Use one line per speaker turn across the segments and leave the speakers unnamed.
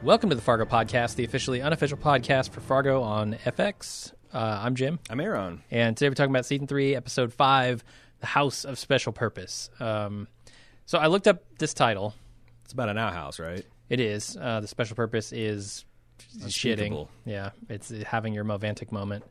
Welcome to the Fargo Podcast, the officially unofficial podcast for Fargo on FX. I'm Jim.
I'm Aaron.
And today we're talking about Season 3, Episode 5, The House of Special Purpose. So I looked up this title.
It's about an outhouse, right?
It is. The special purpose is shitting. Yeah, it's having your Movantic moment.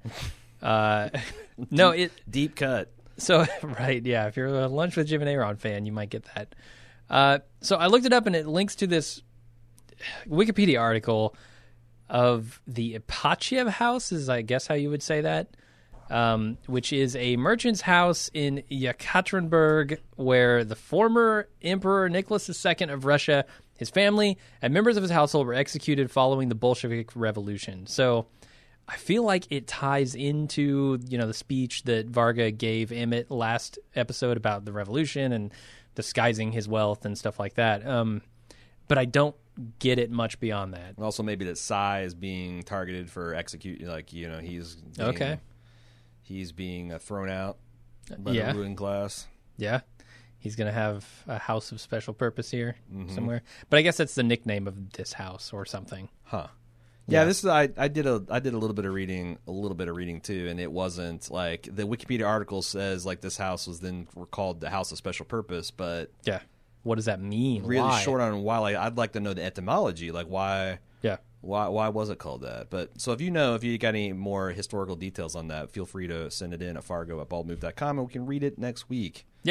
Deep cut.
So, right, yeah. If you're a Lunch with Jim and Aaron fan, you might get that. So I looked it up, and it links to this Wikipedia article of the Ipatiev House, is I guess how you would say that, which is a merchant's house in Yekaterinburg where the former Emperor Nicholas II of Russia, his family, and members of his household were executed following the Bolshevik Revolution. So I feel like it ties into, the speech that Varga gave Emmett last episode about the revolution and disguising his wealth and stuff like that. But I don't get it much beyond that.
Also, maybe that Psy is being targeted for he's being thrown out by the ruling class.
Yeah. He's going to have a house of special purpose here somewhere. But I guess that's the nickname of this house or something.
Huh. Yeah, this is I did a little bit of reading too, and it wasn't like the Wikipedia article says like this house was then called the House of Special Purpose, but
yeah, what does that mean?
Really
why?
Short on why. Like, I'd like to know the etymology, like why.
Yeah.
Why was it called that? But so if you got any more historical details on that, feel free to send it in at fargo@baldmove.com, and we can read it next week.
Yeah.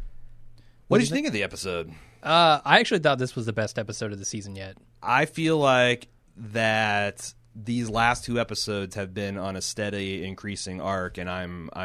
What did you think of the episode?
I actually thought this was the best episode of the season yet.
I feel like that these last two episodes have been on a steady increasing arc, and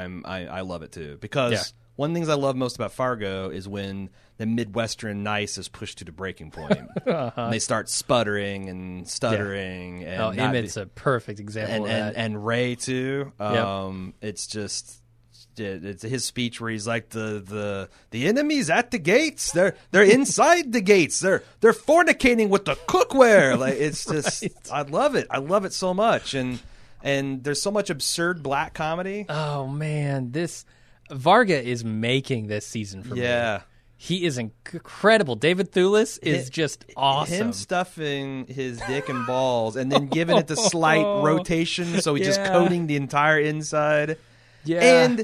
I love it too, because one of the things I love most about Fargo is when the Midwestern nice is pushed to the breaking point. And they start sputtering and stuttering.
Yeah. And Emmett's a perfect example of that.
And Ray too.
Yep.
It's just it's his speech where he's like the enemy's at the gates. They're inside the gates. They're fornicating with the cookware. Like, it's just right. I love it. I love it so much. And there's so much absurd black comedy.
Oh man, this Varga is making this season for me.
Yeah.
He is incredible. David Thewlis is just awesome.
Him stuffing his dick and balls and then giving it the slight rotation, so he's just coating the entire inside.
Yeah.
And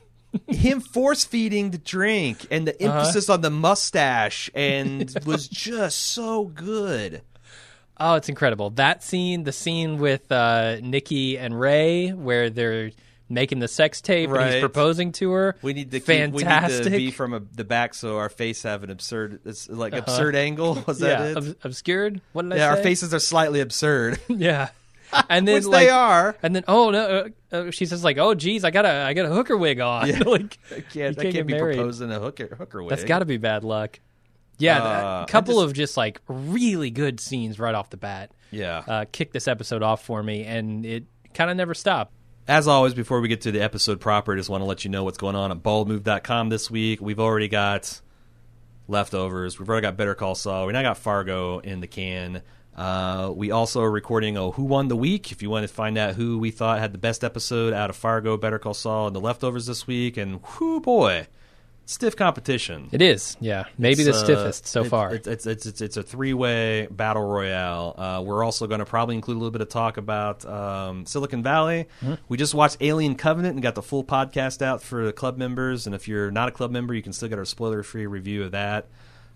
him force-feeding the drink and the emphasis on the mustache and was just so good.
Oh, it's incredible. That scene, the scene with Nikki and Ray where they're making the sex tape and he's proposing to her.
We need to
fantastic.
We need to be from the back so our face have an absurd angle. Was that it?
Obscured? What did I say?
Yeah, our faces are slightly absurd.
Yeah. And then,
which they are.
And then, she says like, "Oh, geez, I got a hooker wig on."
Yeah.
Like,
I can't be proposing a hooker wig.
That's got to be bad luck. Yeah, a couple of just like really good scenes right off the bat.
Yeah,
kicked this episode off for me, and it kind of never stopped.
As always, before we get to the episode proper, I just want to let you know what's going on at baldmove.com this week. We've already got leftovers. We've already got Better Call Saul. We now got Fargo in the can. We also are recording a Who Won the Week. If you want to find out who we thought had the best episode out of Fargo, Better Call Saul, and the leftovers this week. And whoo boy, stiff competition.
It is, yeah. Maybe the stiffest so far.
It's a three-way battle royale. We're also going to probably include a little bit of talk about Silicon Valley. Mm-hmm. We just watched Alien Covenant and got the full podcast out for the club members. And if you're not a club member, you can still get our spoiler-free review of that.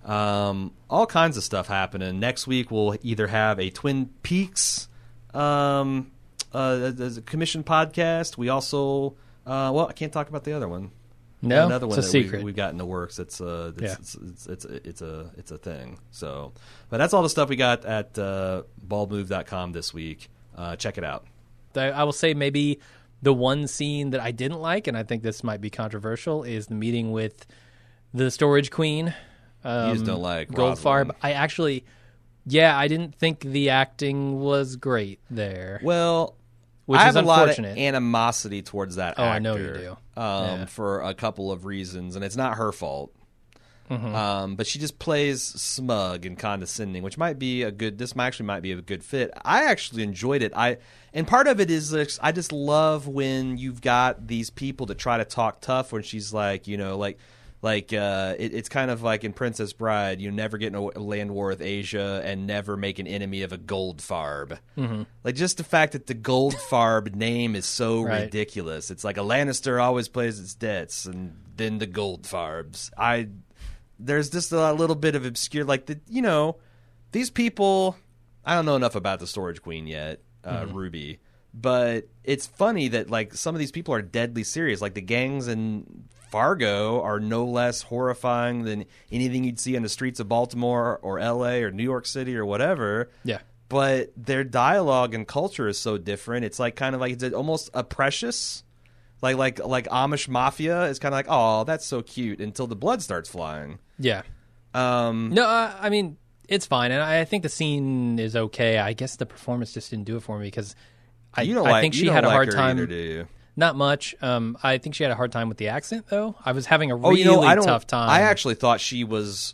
All kinds of stuff happening. Next week we'll either have a Twin Peaks commission podcast. We also I can't talk about the other one.
No,
another one
it's a secret.
We've got in the works. It's a thing. So, but that's all the stuff we got at baldmove.com this week. Check it out.
I will say maybe the one scene that I didn't like, and I think this might be controversial, is the meeting with the Storage Queen.
You just don't like
Goldfarb. I didn't think the acting was great there.
Well,
which
I
is
have a lot of
unfortunate.
Animosity towards that actor.
I know you do.
For a couple of reasons, and it's not her fault.
Mm-hmm.
But she just plays smug and condescending, which might be a good. This might be a good fit. I actually enjoyed it. And part of it is I just love when you've got these people that try to talk tough. When she's like, Like it's kind of like in Princess Bride, you never get in a land war with Asia and never make an enemy of a Goldfarb.
Mm-hmm.
Like just the fact that the Goldfarb name is so
Right.
ridiculous. It's like a Lannister always plays its debts, and then the Goldfarbs. There's just a little bit of obscure, like these people. I don't know enough about the Storage Queen yet, Ruby, but it's funny that like some of these people are deadly serious. Like the gangs in Fargo are no less horrifying than anything you'd see on the streets of Baltimore or L.A. or New York City or whatever.
Yeah.
But their dialogue and culture is so different. It's like kind of like it's almost a precious, like Amish mafia is kind of like, oh, that's so cute until the blood starts flying.
Yeah. No, I mean, it's fine. And I think the scene is okay. I guess the performance just didn't do it for me because I think she had a hard time.
Either, do you?
Not much. I think she had a hard time with the accent, though. I was having a
Oh,
really tough time.
I actually thought she was.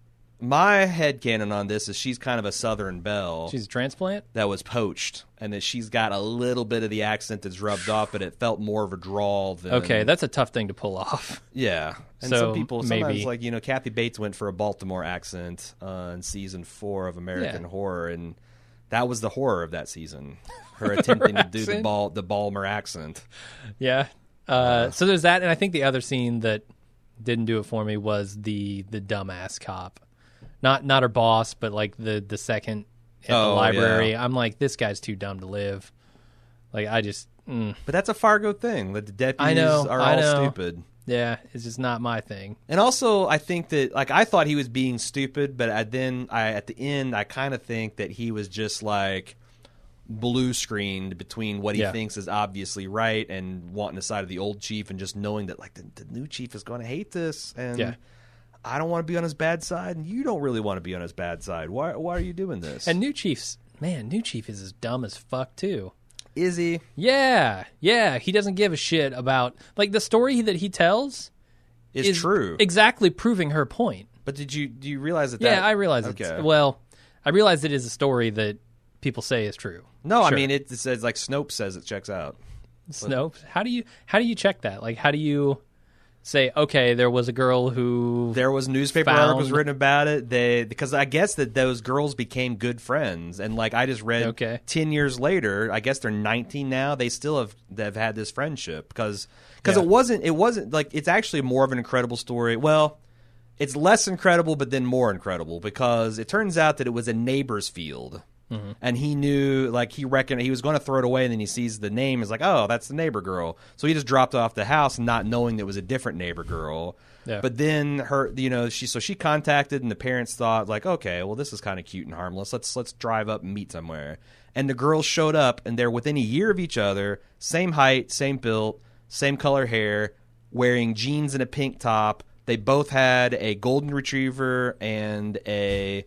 My headcanon on this is she's kind of a Southern belle.
She's a transplant?
That was poached, and that she's got a little bit of the accent that's rubbed off, but it felt more of a drawl than.
Okay, that's a tough thing to pull off.
Yeah. And
So,
some people, sometimes,
maybe.
like, Kathy Bates went for a Baltimore accent in season 4 of American
Yeah.
Horror, and that was the horror of that season. Her attempting to do the Balmer accent.
Yeah. So there's that, and I think the other scene that didn't do it for me was the dumbass cop. Not her boss, but like the second at the library.
Yeah.
I'm like, this guy's too dumb to live. Like I just
But that's a Fargo thing. That the deputies
I know.
are all stupid.
Yeah, it's just not my thing.
And also, I think that, like, I thought he was being stupid, but at the end, I kind of think that he was just, like, blue screened between what he thinks is obviously right and wanting the side of the old chief and just knowing that, like, the new chief is going to hate this. And I don't want to be on his bad side, and you don't really want to be on his bad side. Why are you doing this?
And New Chief is as dumb as fuck, too.
Is he?
Yeah. He doesn't give a shit about, like, the story that he tells
is true.
Exactly proving her point.
But do you realize that?
Yeah, I realize
okay.
I realize it is a story that people say is true.
No,
Sure.
I mean it says, like, Snopes says it checks out.
Snopes. How do you check that? Like, how do you say, okay, there was a girl who
there was newspaper articles written about it. Because I guess that those girls became good friends, and like I just read, 10 years later, I guess they're 19 now. They still have had this friendship because it wasn't like, it's actually more of an incredible story. Well, it's less incredible, but then more incredible because it turns out that it was a neighbor's field. Mm-hmm. And he knew, like, he reckoned he was going to throw it away, and then he sees the name. Is like, oh, that's the neighbor girl. So he just dropped off the house, not knowing it was a different neighbor girl. Yeah. But then she contacted, and the parents thought, like, okay, well, this is kind of cute and harmless. Let's drive up and meet somewhere. And the girls showed up, and they're within a year of each other, same height, same built, same color hair, wearing jeans and a pink top. They both had a golden retriever and a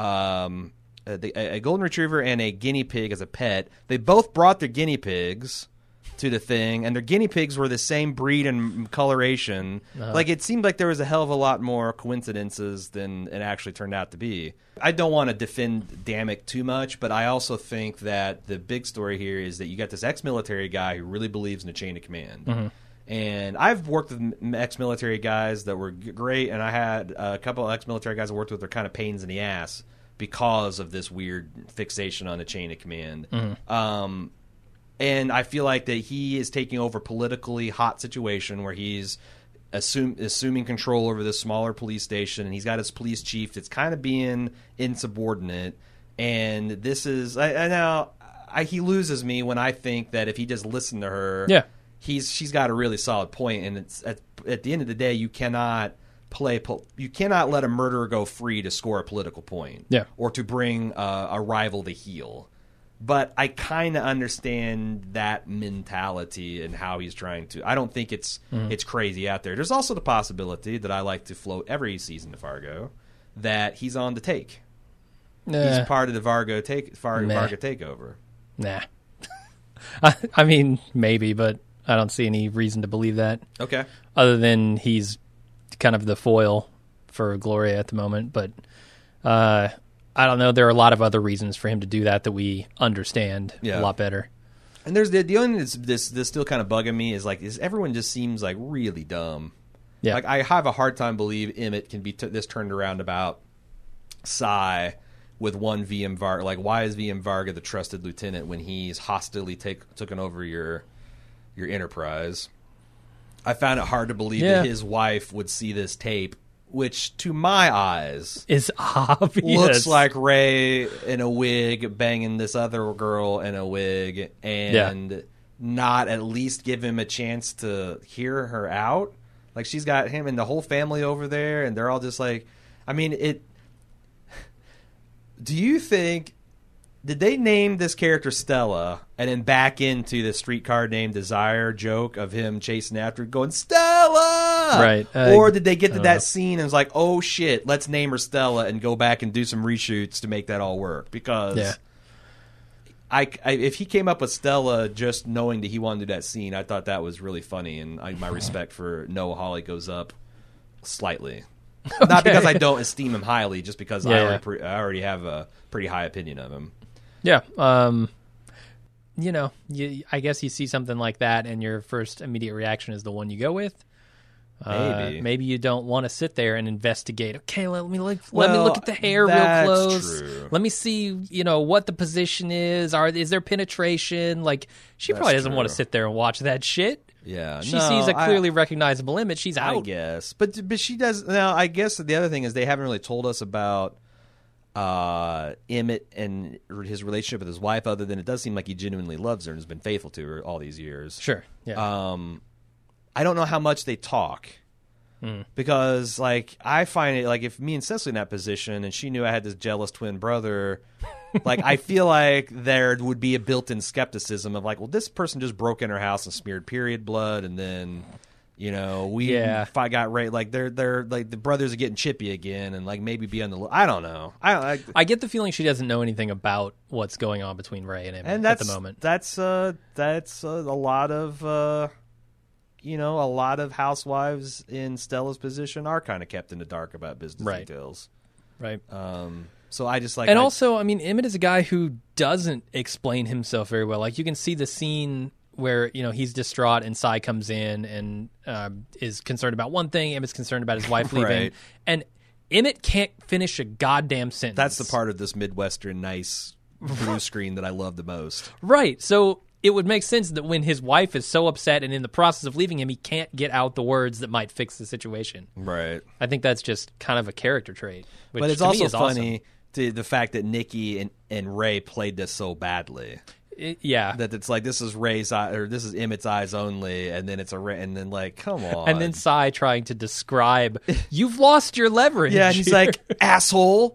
golden retriever and a guinea pig as a pet. They both brought their guinea pigs to the thing, and their guinea pigs were the same breed and coloration. Uh-huh. Like, it seemed like there was a hell of a lot more coincidences than it actually turned out to be. I don't want to defend Damick too much, but I also think that the big story here is that you got this ex-military guy who really believes in the chain of command. Mm-hmm. And I've worked with ex-military guys that were great, and I had a couple of ex-military guys I worked with that are kind of pains in the ass because of this weird fixation on the chain of command. Mm-hmm. And I feel like that he is taking over a politically hot situation where he's assuming control over this smaller police station, and he's got his police chief that's kind of being insubordinate. And this is he loses me when I think that if he just listened to her, she's got a really solid point. And it's at the end of the day, you cannot let a murderer go free to score a political point, or to bring a rival to heel. But I kind of understand that mentality and how he's trying to. I don't think it's crazy out there. There's also the possibility that I like to float every season to Fargo that he's on the take. He's part of the Fargo takeover.
Nah, I mean maybe, but I don't see any reason to believe that.
Okay,
other than he's kind of the foil for Gloria at the moment, but I don't know. There are a lot of other reasons for him to do that we understand a lot better. And
there's the only thing that's still kind of bugging me is everyone just seems like really dumb.
Yeah.
Like, I have a hard time believe Emmett can be this turned around about Sai with one VM Varga. Like, why is VM Varga the trusted lieutenant when he's hostilely taken over your Enterprise? I found it hard to believe that his wife would see this tape, which, to my eyes,
is obvious.
Looks like Ray in a wig banging this other girl in a wig, and not at least give him a chance to hear her out. Like, she's got him and the whole family over there, and they're all just like, I mean, it. Do you think, did they name this character Stella and then back into the Streetcar Named Desire joke of him chasing after her going, Stella!
Right.
Or did they get to that scene and it's like, oh shit, let's name her Stella and go back and do some reshoots to make that all work? Because if he came up with Stella just knowing that he wanted to do that scene, I thought that was really funny, and my respect for Noah Hawley goes up slightly. Okay. Not because I don't esteem him highly, just because I already have a pretty high opinion of him.
Yeah. I guess you see something like that, and your first immediate reaction is the one you go with. Maybe you don't want to sit there and investigate. Okay, let me look at the hair real close.
True.
Let me see, what the position is. Is there penetration? Like, she probably doesn't want to sit there and watch that shit.
Yeah,
she sees a clearly recognizable image. She's out.
I guess, but she does now. I guess the other thing is they haven't really told us about Emmett and his relationship with his wife, other than it does seem like he genuinely loves her and has been faithful to her all these years.
Sure. Yeah.
I don't know how much they talk because, like, I find it like if me and Cecily in that position and she knew I had this jealous twin brother, like, I feel like there would be a built-in skepticism of like, well, this person just broke in her house and smeared period blood, and then if I got right, like they're like the brothers are getting chippy again, and like maybe be on the I don't know.
I get the feeling she doesn't know anything about what's going on between Ray and Emmett at the moment.
That's a lot of a lot of housewives in Stella's position are kind of kept in the dark about business details.
Right.
So I just like,
and also, I mean, Emmett is a guy who doesn't explain himself very well. Like, you can see the scene where he's distraught and Sai comes in and is concerned about one thing. Emmett's concerned about his wife leaving, and Emmett can't finish a goddamn sentence.
That's the part of this Midwestern nice blue screen that I love the most.
Right. So it would make sense that when his wife is so upset and in the process of leaving him, he can't get out the words that might fix the situation.
Right.
I think that's just kind of a character trait. Which
but it's
to
also
me is
funny
awesome.
to the fact that Nikki and Ray played this so badly. That it's like, this is Ray's eye, or this is Emmett's eyes only, and then it's and then like, come on.
And then Sai trying to describe, you've lost your leverage.
Yeah, and he's like, asshole.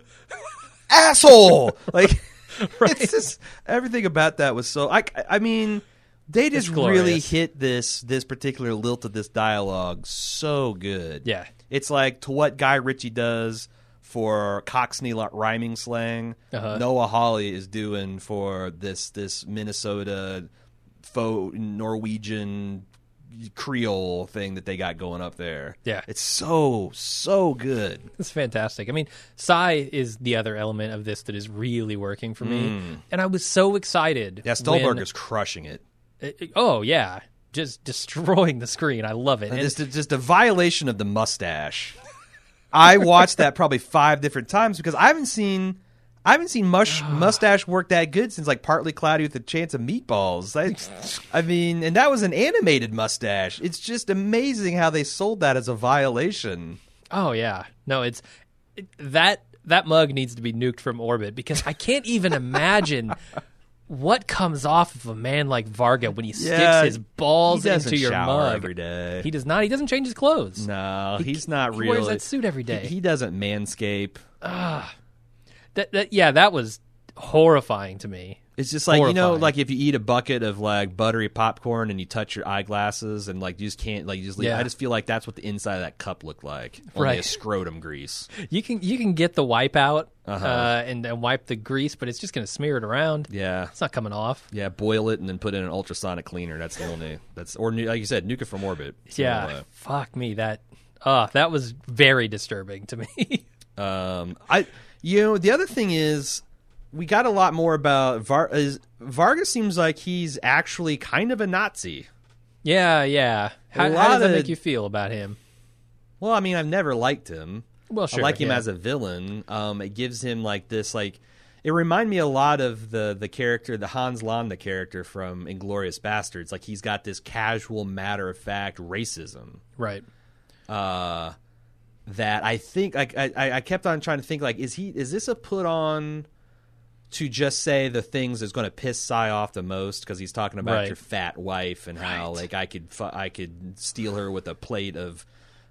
Like, it's just, everything about that was so, I mean, they just really hit this particular lilt of this dialogue so good.
Yeah.
It's like, to what Guy Ritchie does for Cockney rhyming slang, Noah Hawley is doing for this Minnesota faux Norwegian Creole thing that they got going up there.
Yeah.
It's so good.
It's fantastic. I mean, Sai is the other element of this that is really working for me. And I was so excited.
Yeah, Stolberg is crushing it.
Oh, yeah. Just destroying the screen. I love it.
And just a violation of the mustache. I watched that probably 5 different times because I haven't seen mustache work that good since like Partly Cloudy with a Chance of Meatballs. I mean, and that was an animated mustache. It's just amazing how they sold that as a violation.
Oh yeah, no, that mug needs to be nuked from orbit because I can't even imagine what comes off of a man like Varga when he sticks his balls into your mug
every day.
He does not. He doesn't change his clothes.
No, he's not really.
He wears that suit every day.
He doesn't manscape.
That was horrifying to me.
It's just like, like if you eat a bucket of like buttery popcorn and you touch your eyeglasses and like you just can't, like, you just leave. I just feel like that's what the inside of that cup looked like. Only a scrotum grease.
You can get the wipe out and wipe the grease, but it's just going to smear it around.
Yeah.
It's not coming off.
Yeah, boil it and then put in an ultrasonic cleaner. That's the only, or like you said, nuke it from orbit.
Yeah. Fuck me. That was very disturbing to me.
The other thing is, we got a lot more about Varga. Seems like he's actually kind of a Nazi.
Yeah. How does that make you feel about him?
Well, I mean, I've never liked him.
Well, sure.
I like him
yeah.
as a villain. It gives him like this, like it reminded me a lot of the character, the Hans Landa character from Inglourious Bastards. Like he's got this casual, matter of fact racism.
Right.
That I think like I kept on trying to think like is this a put on to just say the things that's going to piss Sai off the most because he's talking about
Right.
your fat wife and how
Right.
like I could steal her with a plate of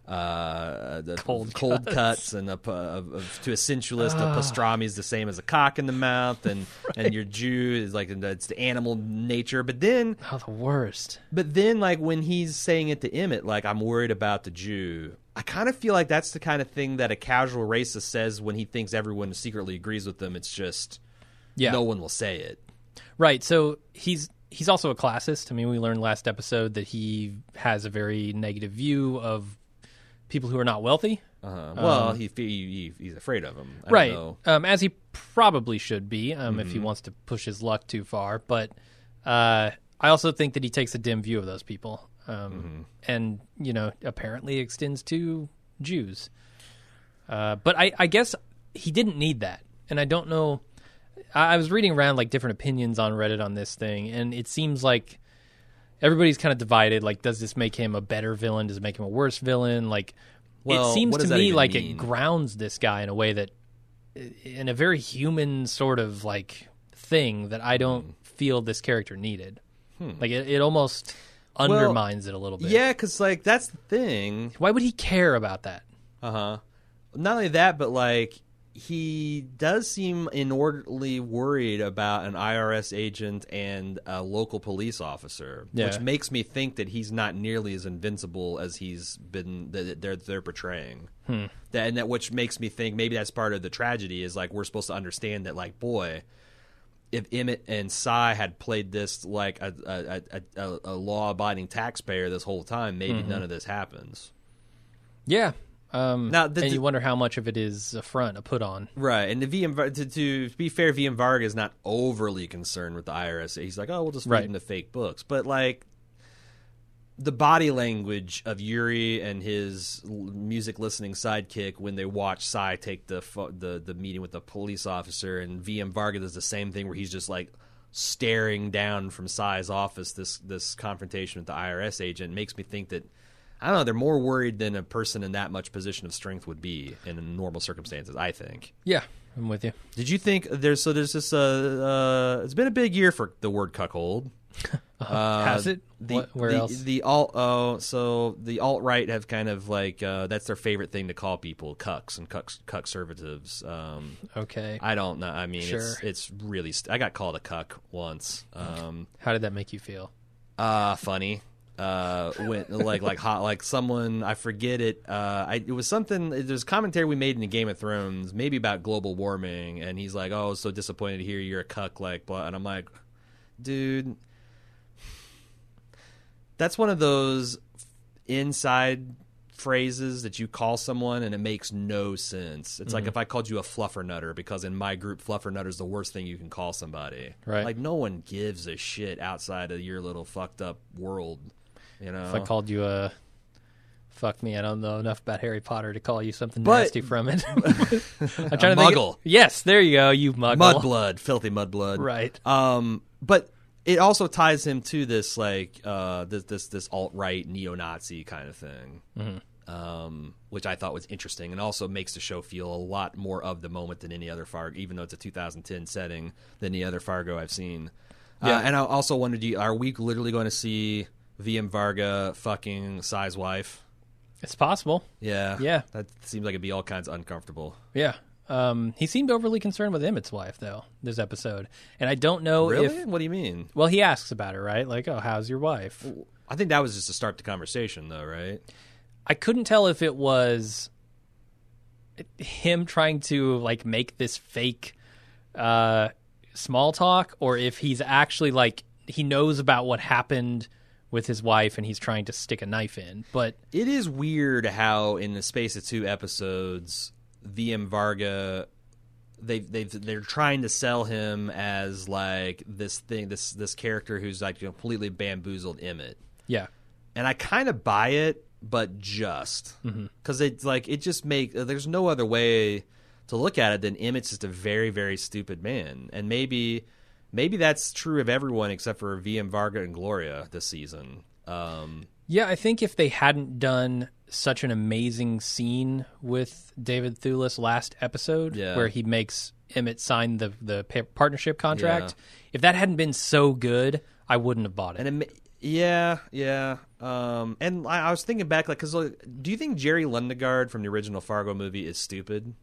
the
Cold
cuts and to a sensualist a pastrami is the same as a cock in the mouth and your Jew is like it's the animal nature but then
Oh, the worst.
like when he's saying it to Emmett like I'm worried about the Jew, I kind of feel like that's the kind of thing that a casual racist says when he thinks everyone secretly agrees with them. It's just no one will say it.
Right. So he's also a classist. I mean, we learned last episode that he has a very negative view of people who are not wealthy.
Well, he's afraid of them. I
Right.
don't know.
As he probably should be if he wants to push his luck too far. But I also think that he takes a dim view of those people. And, apparently extends to Jews. But I guess he didn't need that. And I don't know. I was reading around like different opinions on Reddit on this thing, and it seems like everybody's kind of divided. Like, does this make him a better villain? Does it make him a worse villain? Like,
Well,
it seems
what
to
does that
me
even
like
mean?
it grounds this guy in a way that, in a very human sort of like thing that I don't feel this character needed. Like, it almost undermines it a little bit.
Yeah, because like that's the thing.
Why would he care about that?
Not only that, but like he does seem inordinately worried about an IRS agent and a local police officer, which makes me think that he's not nearly as invincible as he's been. That they're portraying. That which makes me think maybe that's part of the tragedy. Is like we're supposed to understand that like boy, if Emmett and Sai had played this like a law-abiding taxpayer this whole time, maybe none of this happens.
Yeah.
Now,
and you wonder how much of it is a front, a put on.
Right, and to be fair, VM Varga is not overly concerned with the IRS. He's like, oh, we'll just read him the fake books. But like the body language of Yuri and his music listening sidekick when they watch Sai take the meeting with the police officer, and VM Varga does the same thing where he's just like staring down from Sai's office. This confrontation with the IRS agent makes me think that. I don't know. They're more worried than a person in that much position of strength would be in normal circumstances, I think.
Yeah, I'm with you. Did
you think there's this? It's been a big year for the word cuckold.
Has it? Where else?
The alt-right have kind of like that's their favorite thing to call people cucks and cuck-servatives.
Okay.
I don't know. I mean,
sure.
it's really. I got called a cuck once.
How did that make you feel?
Funny. Went like hot, like someone, I forget it. It was something. There's commentary we made in the Game of Thrones, maybe about global warming, and he's like, "Oh, so disappointed to hear you're a cuck," like, blah. And I'm like, dude, that's one of those inside phrases that you call someone and it makes no sense. It's like if I called you a fluffernutter, because in my group, fluffernutter is the worst thing you can call somebody.
Right.
Like no one gives a shit outside of your little fucked up world. You know,
if I called you a fuck me, I don't know enough about Harry Potter to call you something nasty from it. I'm trying to
muggle.
Yes, there you go, you muggle.
Mudblood, filthy mudblood.
Right.
But it also ties him to this like this alt-right neo-Nazi kind of thing, which I thought was interesting, and also makes the show feel a lot more of the moment than any other Fargo, even though it's a 2010 setting, than any other Fargo I've seen. Yeah. And I also wondered, are we literally going to see VM Varga fucking Sai's wife?
It's possible.
Yeah.
Yeah.
That seems like it'd be all kinds of uncomfortable.
Yeah. He seemed overly concerned with Emmett's wife, though, this episode. And I don't know
Really? What do you mean?
Well, he asks about her, right? Like, oh, how's your wife?
I think that was just to start the conversation, though, right?
I couldn't tell if it was him trying to, like, make this fake small talk, or if he's actually, like, he knows about what happened with his wife and he's trying to stick a knife in. But
it is weird how, in the space of 2 episodes, VM Varga, they're trying to sell him as like this thing, this character who's like completely bamboozled Emmett.
Yeah,
and I kind of buy it but just because it's like it just there's no other way to look at it than Emmett's just a very, very stupid man, and maybe that's true of everyone except for VM Varga and Gloria this season.
Yeah, I think if they hadn't done such an amazing scene with David Thewlis last episode, where he makes Emmett sign the partnership contract, if that hadn't been so good, I wouldn't have bought it.
And yeah. And I was thinking back, like, because do you think Jerry Lundegaard from the original Fargo movie is stupid?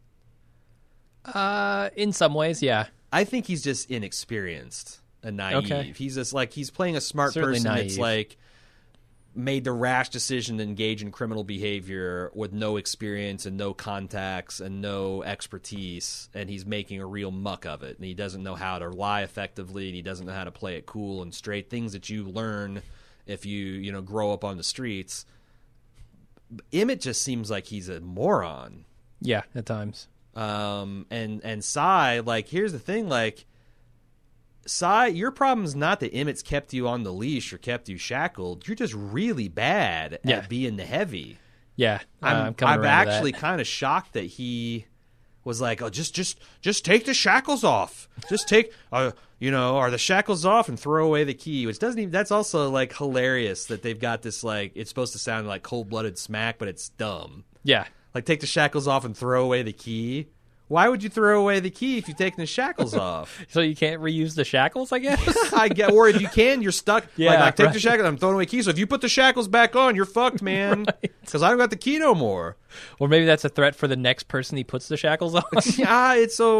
In some ways, yeah.
I think he's just inexperienced and naive.
Okay.
He's just like he's playing a smart
Certainly
person
naive.
that's like made the rash decision to engage in criminal behavior with no experience and no contacts and no expertise, and he's making a real muck of it. And he doesn't know how to lie effectively, and he doesn't know how to play it cool and straight. Things that you learn if you grow up on the streets. Emmett just seems like he's a moron.
Yeah, at times.
And Cy, like, here's the thing, like, Cy, your problem's not that Emmett's kept you on the leash or kept you shackled. You're just really bad at being the heavy.
Yeah,
I'm actually kind of shocked that he was like, "Oh, just take the shackles off. Just take, are the shackles off and throw away the key." Which doesn't even. That's also like hilarious that they've got this like it's supposed to sound like cold-blooded smack, but it's dumb.
Yeah,
like take the shackles off and throw away the key. Why would you throw away the key if you've taken the shackles off?
So you can't reuse the shackles, I guess?
I get, or if you can, you're stuck.
Yeah,
like take the shackles, I'm throwing away keys. So if you put the shackles back on, you're fucked, man. Because I don't got the key no more.
Or maybe that's a threat for the next person he puts the shackles on.
Yeah,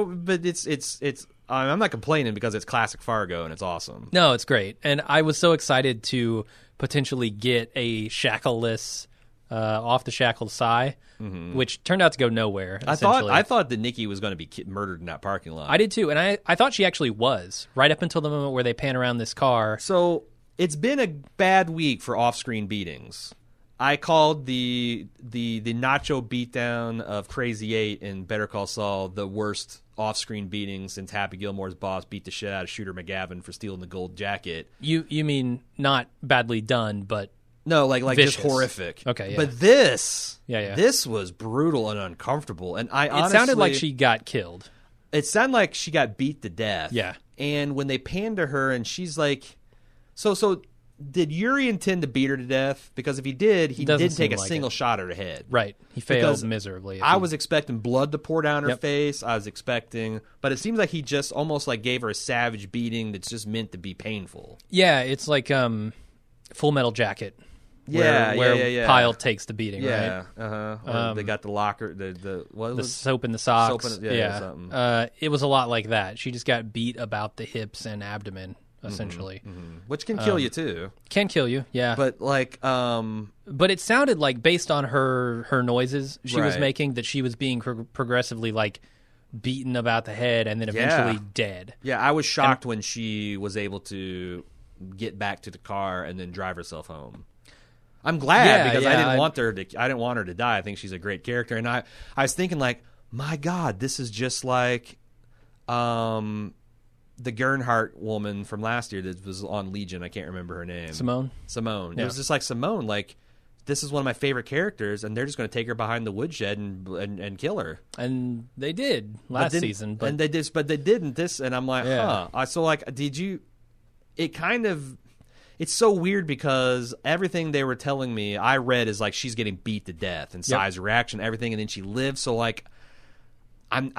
I'm not complaining because it's classic Fargo and it's awesome.
No, it's great. And I was so excited to potentially get a shackleless, off the shackled Cy, which turned out to go nowhere.
I thought that Nikki was going to be murdered in that parking lot.
I did too, and I thought she actually was, right up until the moment where they pan around this car.
So it's been a bad week for off-screen beatings. I called the nacho beatdown of Crazy 8 and Better Call Saul the worst off-screen beatings since Happy Gilmore's boss beat the shit out of Shooter McGavin for stealing the gold jacket.
You mean not badly done, but
no, like
vicious.
Just horrific.
Okay, yeah.
But this was brutal and uncomfortable. And
it sounded like she got killed.
It sounded like she got beat to death.
Yeah.
And when they panned to her and she's like, so did Yuri intend to beat her to death? Because if he did, he didn't take a single shot at her head.
Right. He failed miserably.
I was expecting blood to pour down her face. I was expecting, but it seems like he just almost like gave her a savage beating that's just meant to be painful.
Yeah, it's like Full Metal Jacket.
Where
Pyle takes the beating,
right?
Yeah.
They got the locker, the
soap in the socks.
Something.
It was a lot like that. She just got beat about the hips and abdomen, essentially.
Which can kill you, too.
Can kill you, yeah.
But, like...
But it sounded like, based on her noises she was making, that she was being progressively, like, beaten about the head and then eventually dead.
Yeah, I was shocked when she was able to get back to the car and then drive herself home. I'm glad because I didn't want her to die. I think she's a great character, and I was thinking like, my God, this is just like the Gernhardt woman from last year that was on Legion. I can't remember her name.
Simone.
Yeah. It was just like Simone. Like, this is one of my favorite characters, and they're just going to take her behind the woodshed and kill her.
And they did last season, but
they didn't this. And I'm like, huh. So like, did you? It kind of. It's so weird because everything they were telling me, I read is like she's getting beat to death and Cy's reaction, everything, and then she lives. So like, I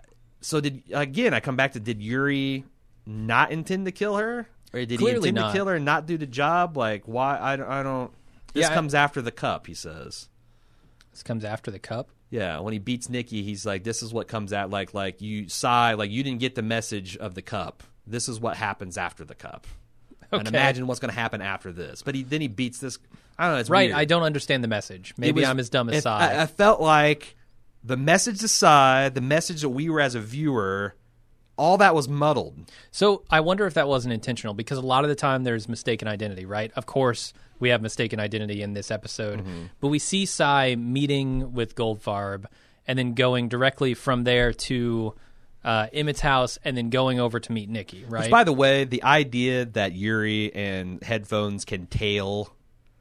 come back to, did Yuri not intend to kill her, or did he intend to kill her and not do the job? Like, why? I don't. This comes after the cup, he says.
This comes after the cup.
Yeah, when he beats Nikki, he's like, "This is what comes out like you Cy, like you didn't get the message of the cup. This is what happens after the cup." Okay. And imagine what's going to happen after this. But then he beats this. I don't know. It's
right.
Weird.
I don't understand the message. Maybe I'm as dumb as Cy.
I felt like the message to Cy, the message that we were as a viewer, all that was muddled.
So I wonder if that wasn't intentional, because a lot of the time there's mistaken identity, right? Of course, we have mistaken identity in this episode. But we see Cy meeting with Goldfarb and then going directly from there to Emmett's house and then going over to meet Nikki, right?
Which, by the way, the idea that Yuri and Headphones can tail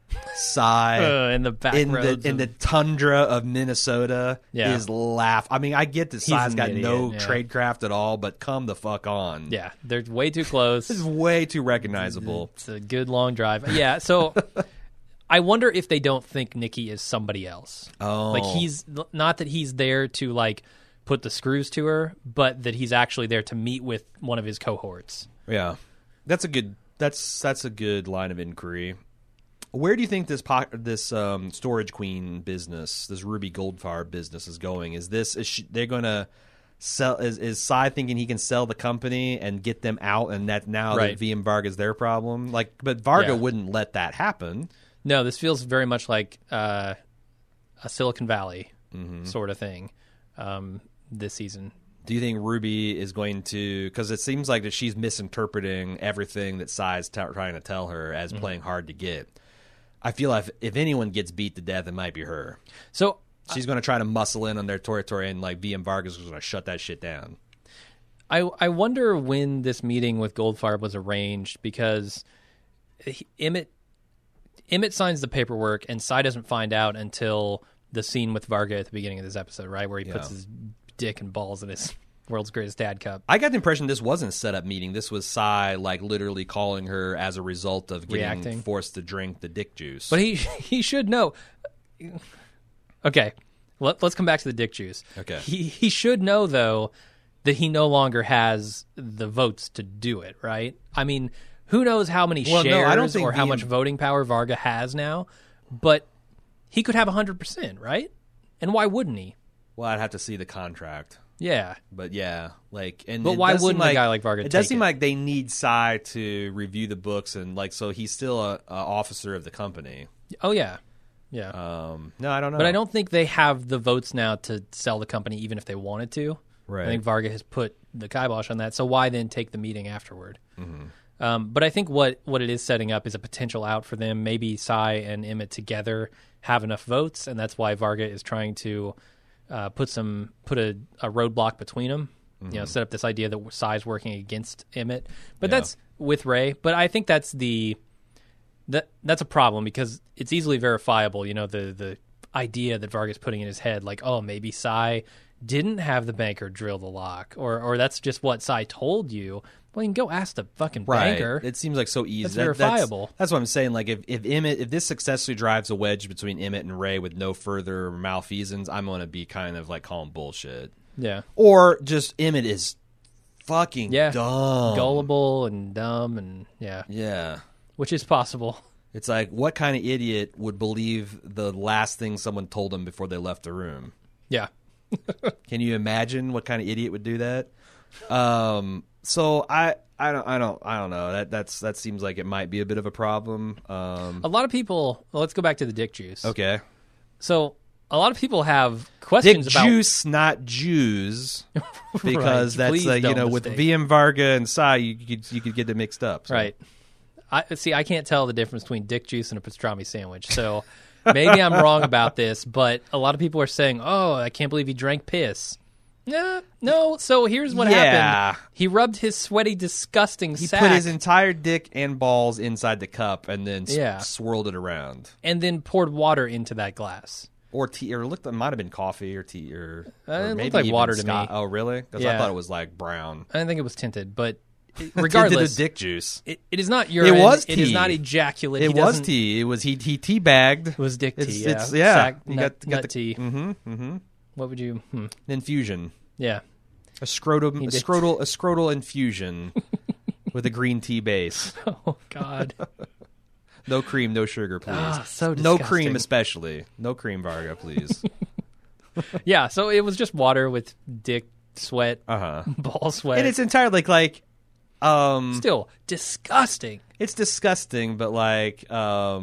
Sai
In the back
in
roads
the tundra of Minnesota is laugh. I mean, I get that Sai's got no tradecraft at all, but come the fuck on.
Yeah, they're way too close.
This is way too recognizable.
It's a good long drive. Yeah, so I wonder if they don't think Nikki is somebody else.
Oh.
Like, he's not that he's there to, like, put the screws to her, but that he's actually there to meet with one of his cohorts.
Yeah. That's a good line of inquiry. Where do you think this Storage Queen business, this Ruby Goldfarb business is going? They're going to sell? Is Sai thinking he can sell the company and get them out, and that now that VM Varga is their problem? Like, but Varga wouldn't let that happen.
No, this feels very much like a Silicon Valley sort of thing this season.
Do you think Ruby is going to? Because it seems like that she's misinterpreting everything that Sai's trying to tell her as playing hard to get. I feel like if anyone gets beat to death, it might be her.
So
she's going to try to muscle in on their territory, and like VM Vargas is going to shut that shit down.
I wonder when this meeting with Goldfarb was arranged, because Emmett signs the paperwork, and Sai doesn't find out until the scene with Varga at the beginning of this episode, right, where he puts his dick and balls in his World's Greatest Dad Cup.
I got the impression this wasn't a set-up meeting. This was Sai, like, literally calling her as a result of getting forced to drink the dick juice.
But he should know. Okay, let's come back to the dick juice.
Okay.
He should know, though, that he no longer has the votes to do it, right? I mean, who knows how many shares or how much voting power Varga has now, but he could have 100%, right? And why wouldn't he?
Well, I'd have to see the contract.
Yeah,
but
but why wouldn't a guy like Varga?
It does seem like they need Sai to review the books, and like, so he's still a officer of the company.
Oh yeah.
No, I don't know.
But I don't think they have the votes now to sell the company, even if they wanted to.
Right.
I think Varga has put the kibosh on that. So why then take the meeting afterward? But I think what it is setting up is a potential out for them. Maybe Sai and Emmett together have enough votes, and that's why Varga is trying to put a roadblock between them. You know, set up this idea that Sai's working against Emmett. But that's with Ray. But I think that's that's a problem, because it's easily verifiable. You know, the idea that Varga's putting in his head, like, oh, maybe Sai didn't have the banker drill the lock, or that's just what Sai told you. Well, you can go ask the fucking banker.
It seems like so easy.
That's verifiable.
That's what I'm saying. Like, if this successfully drives a wedge between Emmett and Ray with no further malfeasance, I'm going to be kind of like calling bullshit.
Yeah.
Or just Emmett is fucking dumb.
Gullible and dumb, and
Yeah.
Which is possible.
It's like, what kind of idiot would believe the last thing someone told them before they left the room?
Yeah.
Can you imagine what kind of idiot would do that? So I don't know. That seems like it might be a bit of a problem.
A lot of people. Well, let's go back to the dick juice.
Okay.
So a lot of people have questions about
juice, not Jews, because that's with VM Varga and Sai, you could get it mixed up. So.
Right. I can't tell the difference between dick juice and a pastrami sandwich. So maybe I'm wrong about this, but a lot of people are saying, "Oh, I can't believe he drank piss." No. So here's what happened. He rubbed his sweaty, disgusting sack.
He put his entire dick and balls inside the cup and then swirled it around.
And then poured water into that glass.
Or tea, or it might have been coffee or tea, or
it
maybe
looked like water to me.
Oh, really? Because I thought it was like brown.
I didn't think it was tinted, but regardless,
tinted dick juice.
It is not urine.
It was tea.
It is not ejaculate.
It was tea. It was he tea bagged.
It was dick tea.
Sack,
you got the tea. Mm-hmm. What would you?
Infusion.
Yeah.
A scrotal infusion with a green tea base.
Oh God.
No cream, no sugar, please.
So disgusting.
No cream, especially. No cream, Varga, please.
Yeah. So it was just water with dick sweat, ball sweat,
and it's entirely like
still disgusting.
It's disgusting, but like I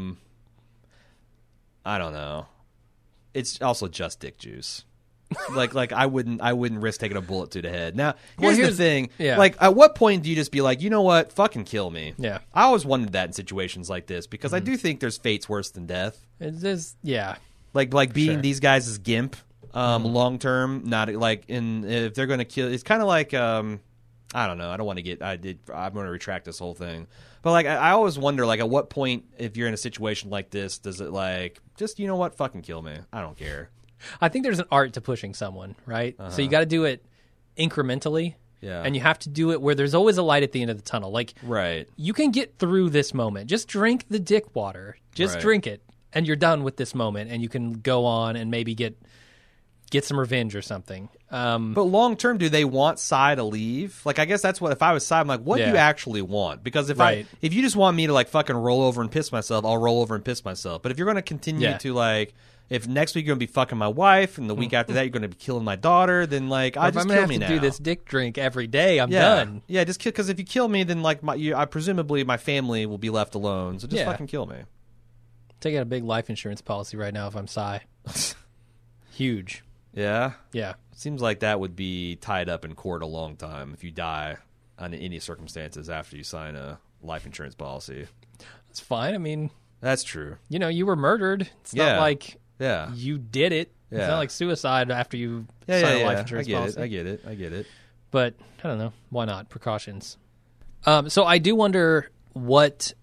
don't know. It's also just dick juice. like I wouldn't risk taking a bullet to the head. Now, here's the thing.
Yeah.
Like, at what point do you just be like, you know what? Fucking kill me.
Yeah.
I always wondered that in situations like this, because I do think there's fates worse than death.
It is, yeah.
Like being these guys as gimp long term, not like if they're going to kill. It's kind of like I don't know. I don't want to get. I'm going to retract this whole thing. But like, I always wonder, like, at what point, if you're in a situation like this, does it like just you know what, fucking kill me? I don't care.
I think there's an art to pushing someone, right? So you got to do it incrementally.
Yeah.
And you have to do it where there's always a light at the end of the tunnel. Like,
Right.
you can get through this moment. Just drink the dick water. Just
Right.
drink it, and you're done with this moment, and you can go on and maybe get some revenge or something.
But long term, do they want Sai to leave? Like, I guess that's what. If I was Sai, I'm like, what do you actually want? Because
Right.
if you just want me to like fucking roll over and piss myself, I'll roll over and piss myself. But if you're going to continue to like, if next week you're going to be fucking my wife, and the week after that you're going to be killing my daughter, then like,
Or if
just
I'm
kill
gonna
me
have
now.
to do this dick drink every day, I'm
Yeah,
done.
yeah, just because if you kill me, then like I presumably my family will be left alone. So just fucking kill me.
Take out a big life insurance policy right now if I'm Psy. Huge.
Yeah,
Yeah.
it seems like that would be tied up in court a long time if you die under any circumstances after you sign a life insurance policy.
It's fine. I mean,
That's true.
you know, you were murdered. It's
Yeah.
not like
Yeah.
you did it. It's
Yeah.
not like suicide after you
Yeah,
sign
yeah,
a life
yeah.
insurance
I get
policy.
it. I get it.
But I don't know. Why not? Precautions. So I do wonder what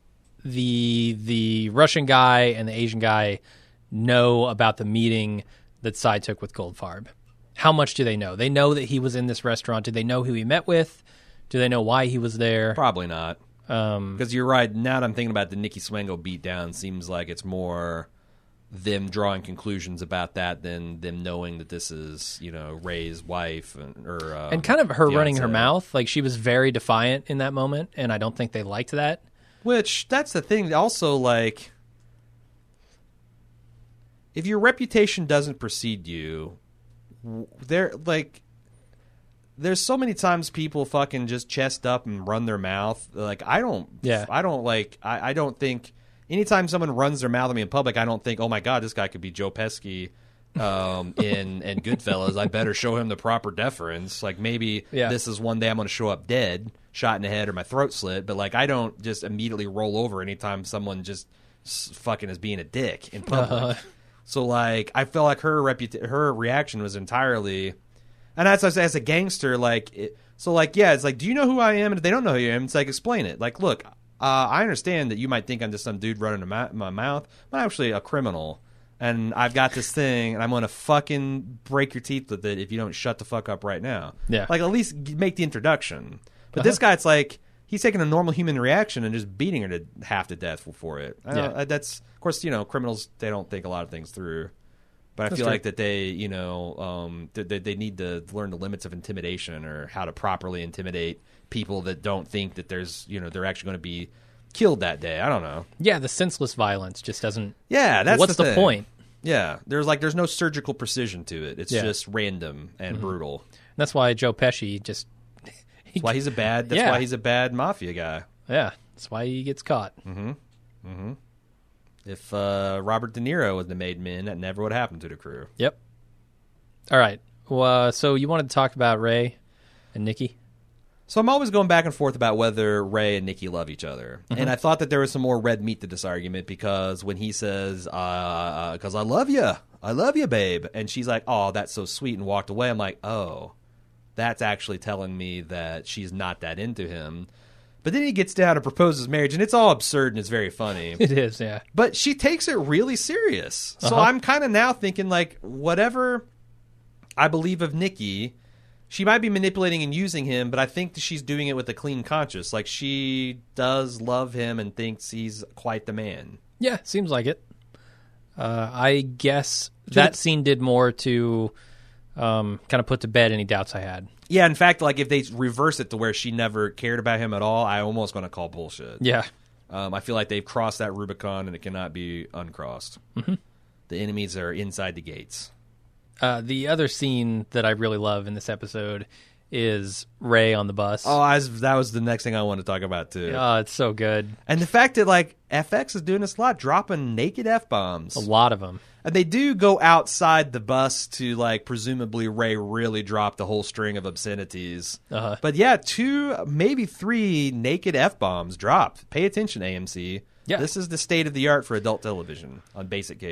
the Russian guy and the Asian guy know about the meeting that Sai took with Goldfarb. How much do they know? They know that he was in this restaurant. Do they know who he met with? Do they know why he was there?
Probably not. Because you're right. Now that I'm thinking about the Nikki Swango beatdown, seems like it's more them drawing conclusions about that than them knowing that this is, you know, Ray's wife
and kind of her running her
fiance.
mouth. Like, she was very defiant in that moment, and I don't think they liked that.
Which, that's the thing. Also, like, if your reputation doesn't precede you, there's so many times people fucking just chest up and run their mouth. Like, I don't think anytime someone runs their mouth at me in public, I don't think, oh my God, this guy could be Joe Pesci in Goodfellas. I better show him the proper deference. Like, maybe this is one day I'm going to show up dead, shot in the head or my throat slit. But like, I don't just immediately roll over anytime someone just fucking is being a dick in public. So like, I felt like her reaction was entirely, and that's as a gangster, like, it's like, do you know who I am? And if they don't know who I am, it's like, explain it. Like, look, I understand that you might think I'm just some dude running my mouth, but I'm actually a criminal, and I've got this thing, and I'm going to fucking break your teeth with it if you don't shut the fuck up right now.
Yeah.
Like, at least make the introduction. But this guy, it's like, he's taking a normal human reaction and just beating her to half to death for it. That's, of course, you know, criminals, they don't think a lot of things through. But I feel like that they, you know, they need to learn the limits of intimidation or how to properly intimidate people that don't think that there's, you know, they're actually going to be killed that day. I don't know.
Yeah, the senseless violence just doesn't.
Yeah, that's
what's the
thing.
point?
Yeah, there's no surgical precision to it. It's just random and brutal.
And that's why Joe Pesci just.
That's why he's a bad. That's why he's a bad mafia guy.
Yeah, that's why he gets caught.
If Robert De Niro was the made men, that never would have happened to the crew.
Yep. All right. Well, so you wanted to talk about Ray and Nikki?
So I'm always going back and forth about whether Ray and Nikki love each other. And I thought that there was some more red meat to this argument because when he says, because I love you, babe. And she's like, oh, that's so sweet, and walked away. I'm like, oh, that's actually telling me that she's not that into him. But then he gets down and proposes marriage, and it's all absurd and it's very funny.
It is, yeah.
But she takes it really serious. So I'm kind of now thinking, like, whatever I believe of Nikki, she might be manipulating and using him, but I think that she's doing it with a clean conscience. Like, she does love him and thinks he's quite the man.
Yeah, seems like it. I guess that scene did more to kind of put to bed any doubts I had.
Yeah, in fact, like, if they reverse it to where she never cared about him at all, I'm almost going to call bullshit.
Yeah.
I feel like they've crossed that Rubicon and it cannot be uncrossed. The enemies are inside the gates.
The other scene that I really love in this episode is Ray on the bus.
Oh, that was the next thing I wanted to talk about, too.
Oh, it's so good.
And the fact that, like, FX is doing this a lot, dropping naked F-bombs.
A lot of them.
And they do go outside the bus to, like, presumably Ray really dropped a whole string of obscenities. But yeah, 2, maybe 3 naked F-bombs dropped. Pay attention, AMC.
Yeah.
This is the state of the art for adult television on basic cable.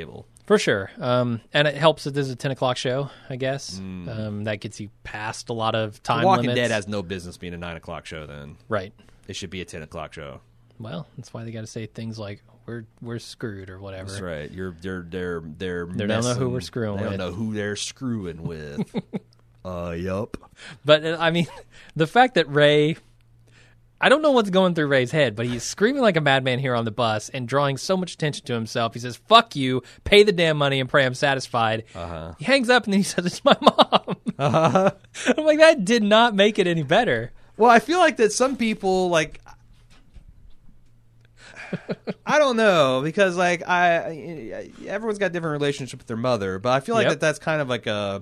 For sure. And it helps that this is a 10 o'clock show, I guess. That gets you past a lot of time
Walking
limits.
Dead has no business being a 9 o'clock show then.
Right.
It should be a 10 o'clock show.
Well, that's why they got to say things like we're screwed or whatever.
That's right. They're
They don't know who we're screwing
They
with.
don't know who they're screwing with. Yup.
But I mean, the fact that Ray, I don't know what's going through Ray's head, but he's screaming like a madman here on the bus and drawing so much attention to himself. He says, "Fuck you, pay the damn money and pray I'm satisfied." He hangs up and then he says, "It's my mom." I'm like, that did not make it any better.
Well, I feel like that some people like. I don't know because like everyone's got a different relationship with their mother, but I feel like that's kind of like a.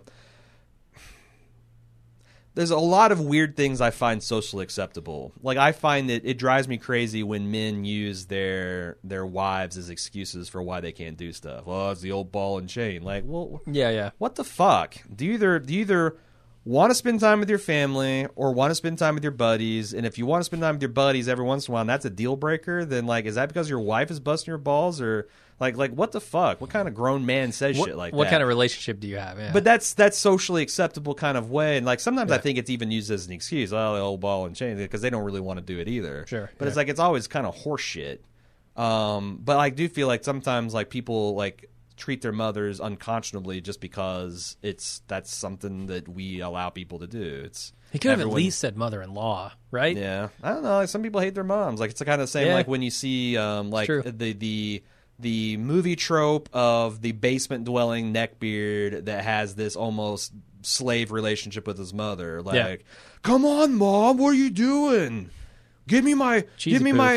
There's a lot of weird things I find socially acceptable. Like I find that it drives me crazy when men use their wives as excuses for why they can't do stuff. Oh, it's the old ball and chain. Like, well,
Yeah.
what the fuck? Do you either want to spend time with your family or want to spend time with your buddies? And if you want to spend time with your buddies every once in a while and that's a deal breaker, then like is that because your wife is busting your balls or like what the fuck? What kind of grown man says shit like that?
What kind of relationship do you have? Yeah.
But that's socially acceptable kind of way, and like sometimes I think it's even used as an excuse. Oh, the old ball and chain, because they don't really want to do it either.
Sure,
but it's like it's always kind of horse shit. But I do feel like sometimes like people like treat their mothers unconscionably just because that's something that we allow people to do.
He could have at least said mother-in-law, right?
Yeah, I don't know. Like, some people hate their moms. Like it's the kind of same like when you see like the movie trope of the basement dwelling neckbeard that has this almost slave relationship with his mother. Like, come on, mom, what are you doing? Give me my cheese, or my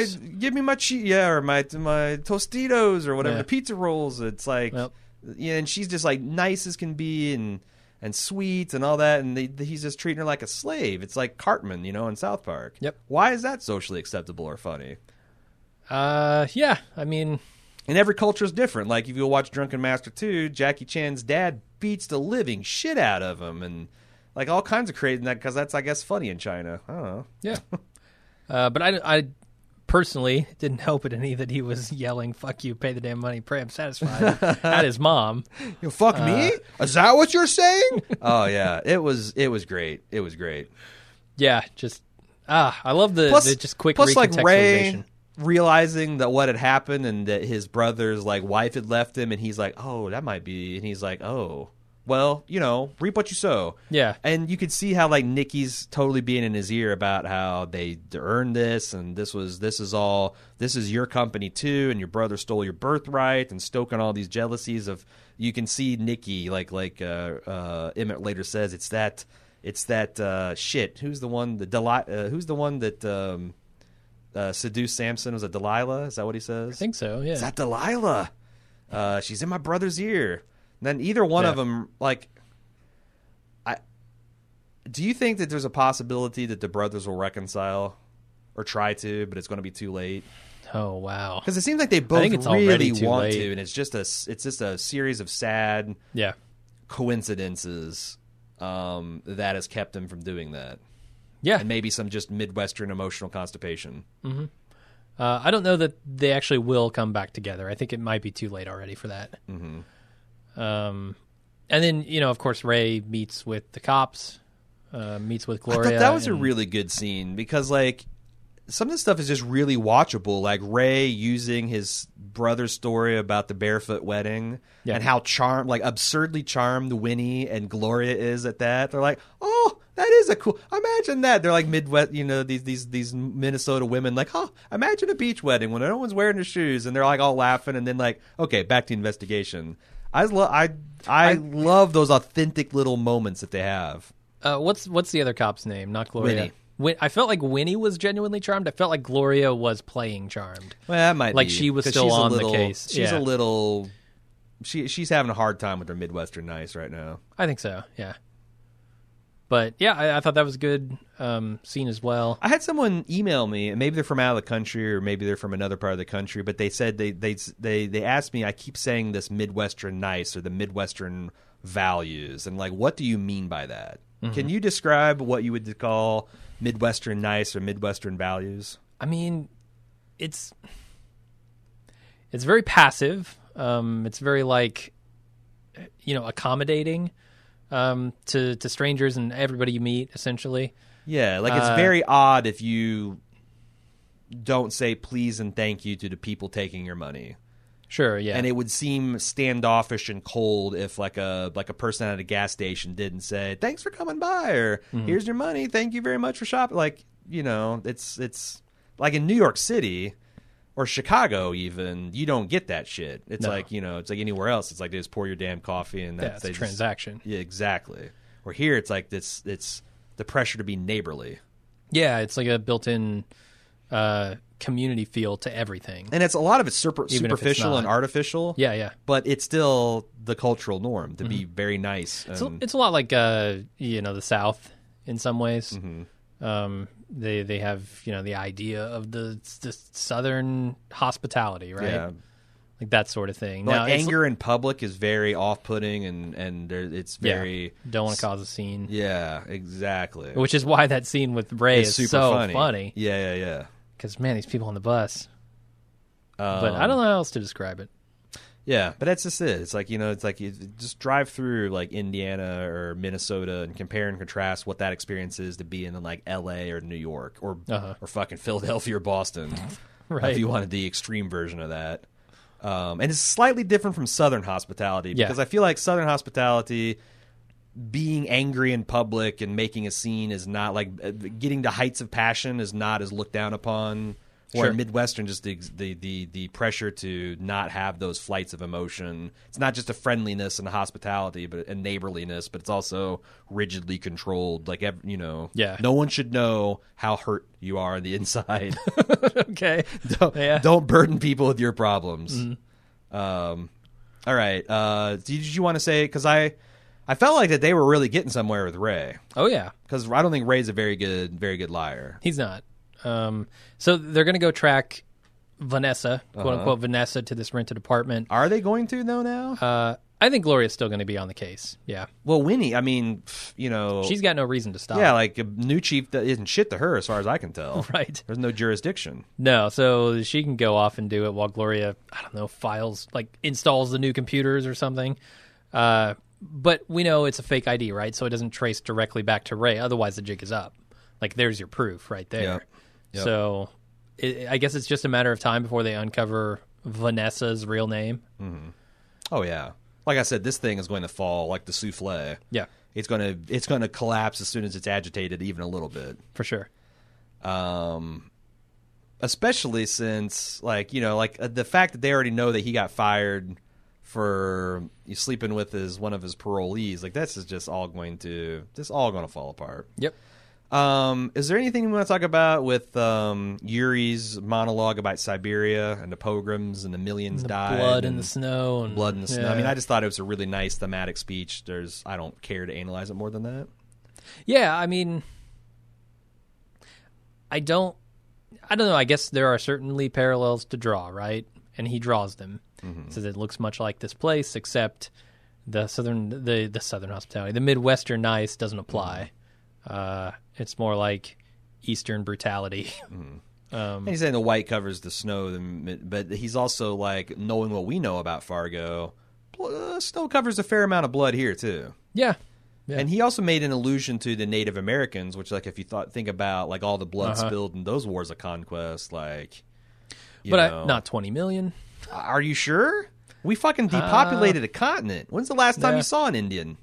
Tostitos or whatever, the pizza rolls. It's like, and she's just like nice as can be and sweet and all that, and he's just treating her like a slave. It's like Cartman, in South Park.
Yep.
Why is that socially acceptable or funny?
Yeah, I mean.
And every culture is different. Like, if you watch Drunken Master 2, Jackie Chan's dad beats the living shit out of him. And, like, all kinds of crazy in that because that's, I guess, funny in China. I don't know.
Yeah. But I personally didn't help it any that he was yelling, "Fuck you, pay the damn money, pray I'm satisfied," at his mom.
You fuck me? Is that what you're saying? Oh, yeah. It was great. It was great.
Yeah, just, I love the just quick
plus,
recontextualization.
Like, Ray realizing that what had happened and that his brother's like wife had left him, and he's like, oh, that might be, and he's like, oh, well, reap what you sow.
Yeah.
And you could see how like Nikki's totally being in his ear about how they earned this, and this is your company too, and your brother stole your birthright, and stoking all these jealousies of. You can see Nikki like Emmett later says it's that shit. Who's the one that seduced Samson? Was it Delilah? Is that what he says?
I think so, yeah.
Is that Delilah? She's in my brother's ear. And then either one of them, like, do you think that there's a possibility that the brothers will reconcile or try to, but it's going to be too late?
Oh, wow.
Because it seems like they both really want to, and it's just a series of sad coincidences that has kept them from doing that.
Yeah.
And maybe some just Midwestern emotional constipation.
Mm-hmm. I don't know that they actually will come back together. I think it might be too late already for that.
Mm-hmm.
And then, of course, Ray meets with the cops, meets with Gloria.
I thought that was a really good scene because, like, some of the stuff is just really watchable. Like Ray using his brother's story about the barefoot wedding and how absurdly charmed Winnie and Gloria is at that. They're like, oh, that is a cool. Imagine that. They're like Midwest, these Minnesota women. Like, oh, imagine a beach wedding when no one's wearing their shoes, and they're like all laughing, and then like, okay, back to investigation. I love those authentic little moments that they have.
What's the other cop's name? Not Gloria. I felt like Winnie was genuinely charmed. I felt like Gloria was playing charmed.
Well, that might
like
be.
She was still on the case.
She's a little. She's having a hard time with her Midwestern nice right now.
I think so. Yeah. But yeah, I thought that was a good scene as well.
I had someone email me, and maybe they're from out of the country, or maybe they're from another part of the country. But they said they asked me. I keep saying this Midwestern nice or the Midwestern values, and like, what do you mean by that? Mm-hmm. Can you describe what you would call Midwestern nice or Midwestern values?
I mean, it's very passive. It's very like accommodating to strangers and everybody you meet, essentially.
Yeah, like it's very odd if you don't say please and thank you to the people taking your money.
Sure, yeah.
And it would seem standoffish and cold if like a person at a gas station didn't say, thanks for coming by, or here's your money, thank you very much for shopping. Like, it's like in New York City or Chicago even, you don't get that shit. It's like, it's like anywhere else. It's like they just pour your damn coffee and that's
a transaction.
Yeah, exactly. Or here it's like it's the pressure to be neighborly.
Yeah, it's like a built-in community feel to everything.
And a lot of it's superficial and artificial.
Yeah, yeah.
But it's still the cultural norm to be very nice.
It's a lot like the South in some ways. They have the idea of the Southern hospitality, right?
Yeah.
Like that sort of thing.
Now, anger in public is very off-putting, and it's very
don't want to cause a scene.
Yeah, exactly.
Which is why that scene with Ray is
super
so
funny. Yeah.
Because man, these people on the bus. But I don't know how else to describe it.
Yeah, but that's just it. It's like it's like you just drive through like Indiana or Minnesota and compare and contrast what that experience is to be in like L.A. or New York or fucking Philadelphia or Boston,
right?
If you wanted the extreme version of that. And it's slightly different from Southern hospitality because I feel like Southern hospitality, being angry in public and making a scene is not like getting to heights of passion is not as looked down upon. Or in Midwestern, just the pressure to not have those flights of emotion. It's not just a friendliness and a hospitality, but a neighborliness, but it's also rigidly controlled. Like no one should know how hurt you are on the inside.
Okay,
don't burden people with your problems. All right, did you want to say, because I felt like that they were really getting somewhere with Ray.
Oh yeah,
because I don't think Ray's a very good liar.
He's not. So they're going to go track Vanessa, quote unquote Vanessa, to this rented apartment.
Are they going to though now?
I think Gloria's still going to be on the case. Yeah.
Well, Winnie, I mean,
she's got no reason to stop.
Yeah, like a new chief that isn't shit to her, as far as I can tell.
Right.
There's no jurisdiction.
No, so she can go off and do it while Gloria, I don't know, installs the new computers or something. But we know it's a fake ID, right? So it doesn't trace directly back to Ray. Otherwise, the jig is up. Like, there's your proof right there. Yep. So I guess it's just a matter of time before they uncover Vanessa's real name.
Mm-hmm. Oh, yeah. Like I said, this thing is going to fall like the souffle.
Yeah.
It's going to collapse as soon as it's agitated even a little bit.
For sure.
Especially since, the fact that they already know that he got fired for sleeping with one of his parolees, like this is just all going to fall apart.
Yep.
Is there anything you want to talk about with Yuri's monologue about Siberia and the pogroms and the millions died?
Blood in the snow.
Blood in the snow. I mean, I just thought it was a really nice thematic speech. I don't care to analyze it more than that.
Yeah, I mean, I don't know. I guess there are certainly parallels to draw, right? And he draws them. Mm-hmm. Says it looks much like this place, except the southern hospitality, the Midwestern nice doesn't apply. It's more like Eastern brutality.
And he's saying the white covers the snow, but he's also like, knowing what we know about Fargo, snow covers a fair amount of blood here too.
Yeah.
And he also made an allusion to the Native Americans, which, like, if you think about like all the blood spilled in those wars of conquest, like,
not 20 million.
Are you sure? We fucking depopulated a continent. When's the last time you saw an Indian?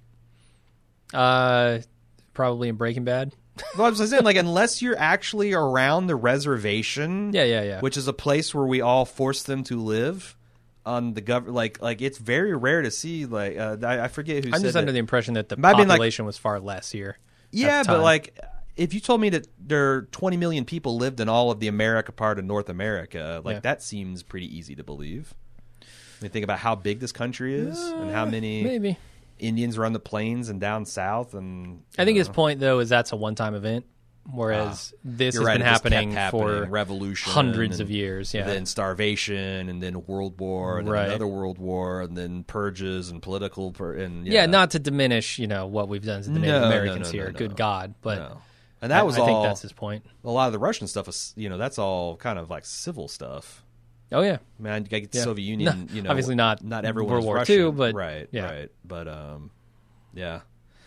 Probably in Breaking Bad.
Well, I was saying, like, unless you're actually around the reservation, which is a place where we all force them to live on the government, like it's very rare to see. Like, I forget who.
I'm
said
just under
that.
the impression that the population was far less here.
Yeah, but like, if you told me that there are 20 million people lived in all of the America part of North America, like that seems pretty easy to believe. When you think about how big this country is and how many Indians are on the plains and down south, and
I think his point though is that's a one-time event, whereas this has been happening for
revolution,
hundreds of years. Yeah,
and then starvation, and then World War, and then another World War, and then purges and political,
not to diminish what we've done to the Native Americans here. Good God, but
and that was
I think that's his point.
A lot of the Russian stuff is that's all kind of like civil stuff.
Oh yeah,
I mean, I get the
Yeah.
Soviet Union.
No, obviously not
everyone
World
was
War
Russian.
II, but
right,
yeah.
right. But yeah.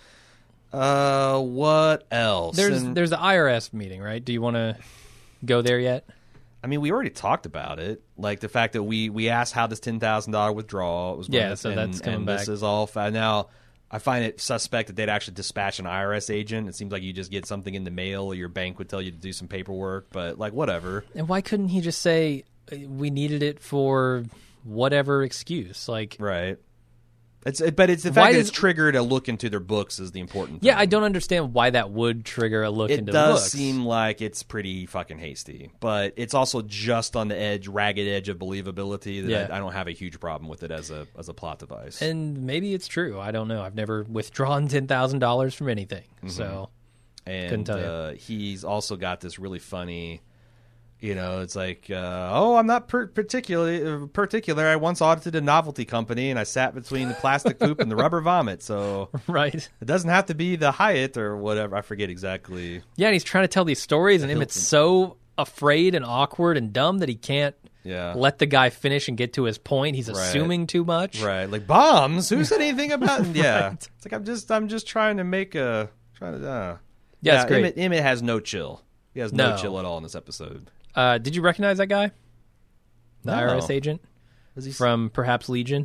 What else?
There's the IRS meeting, right? Do you want to go there yet?
I mean, we already talked about it, like the fact that we asked how this $10,000 withdrawal was going.
Yeah, so that's coming back.
This is all now. I find it suspect that they'd actually dispatch an IRS agent. It seems like you just get something in the mail, or your bank would tell you to do some paperwork. But like, whatever.
And why couldn't he just say we needed it for whatever excuse? Like,
Right. But it's the fact that it's triggered a look into their books is the important thing.
Yeah, I don't understand why that would trigger a look into the books.
It does seem like it's pretty fucking hasty, but it's also just on the ragged edge of believability that I don't have a huge problem with it as a plot device.
And maybe it's true. I don't know. I've never withdrawn $10,000 from anything, so couldn't tell you.
He's also got this really funny. It's like, I'm not particular. I once audited a novelty company, and I sat between the plastic poop and the rubber vomit. So
right,
it doesn't have to be the Hyatt or whatever. I forget exactly.
Yeah, and he's trying to tell these stories, and Emmett's so afraid and awkward and dumb that he can't let the guy finish and get to his point. He's assuming too much.
Right, like bombs. Who said anything about? Yeah,
Right.
It's like I'm just trying to make a
Yeah, it's great.
Emmett has no chill. He has no chill at all in this episode.
Did you recognize that guy? The IRS agent?
Is he
from perhaps Legion?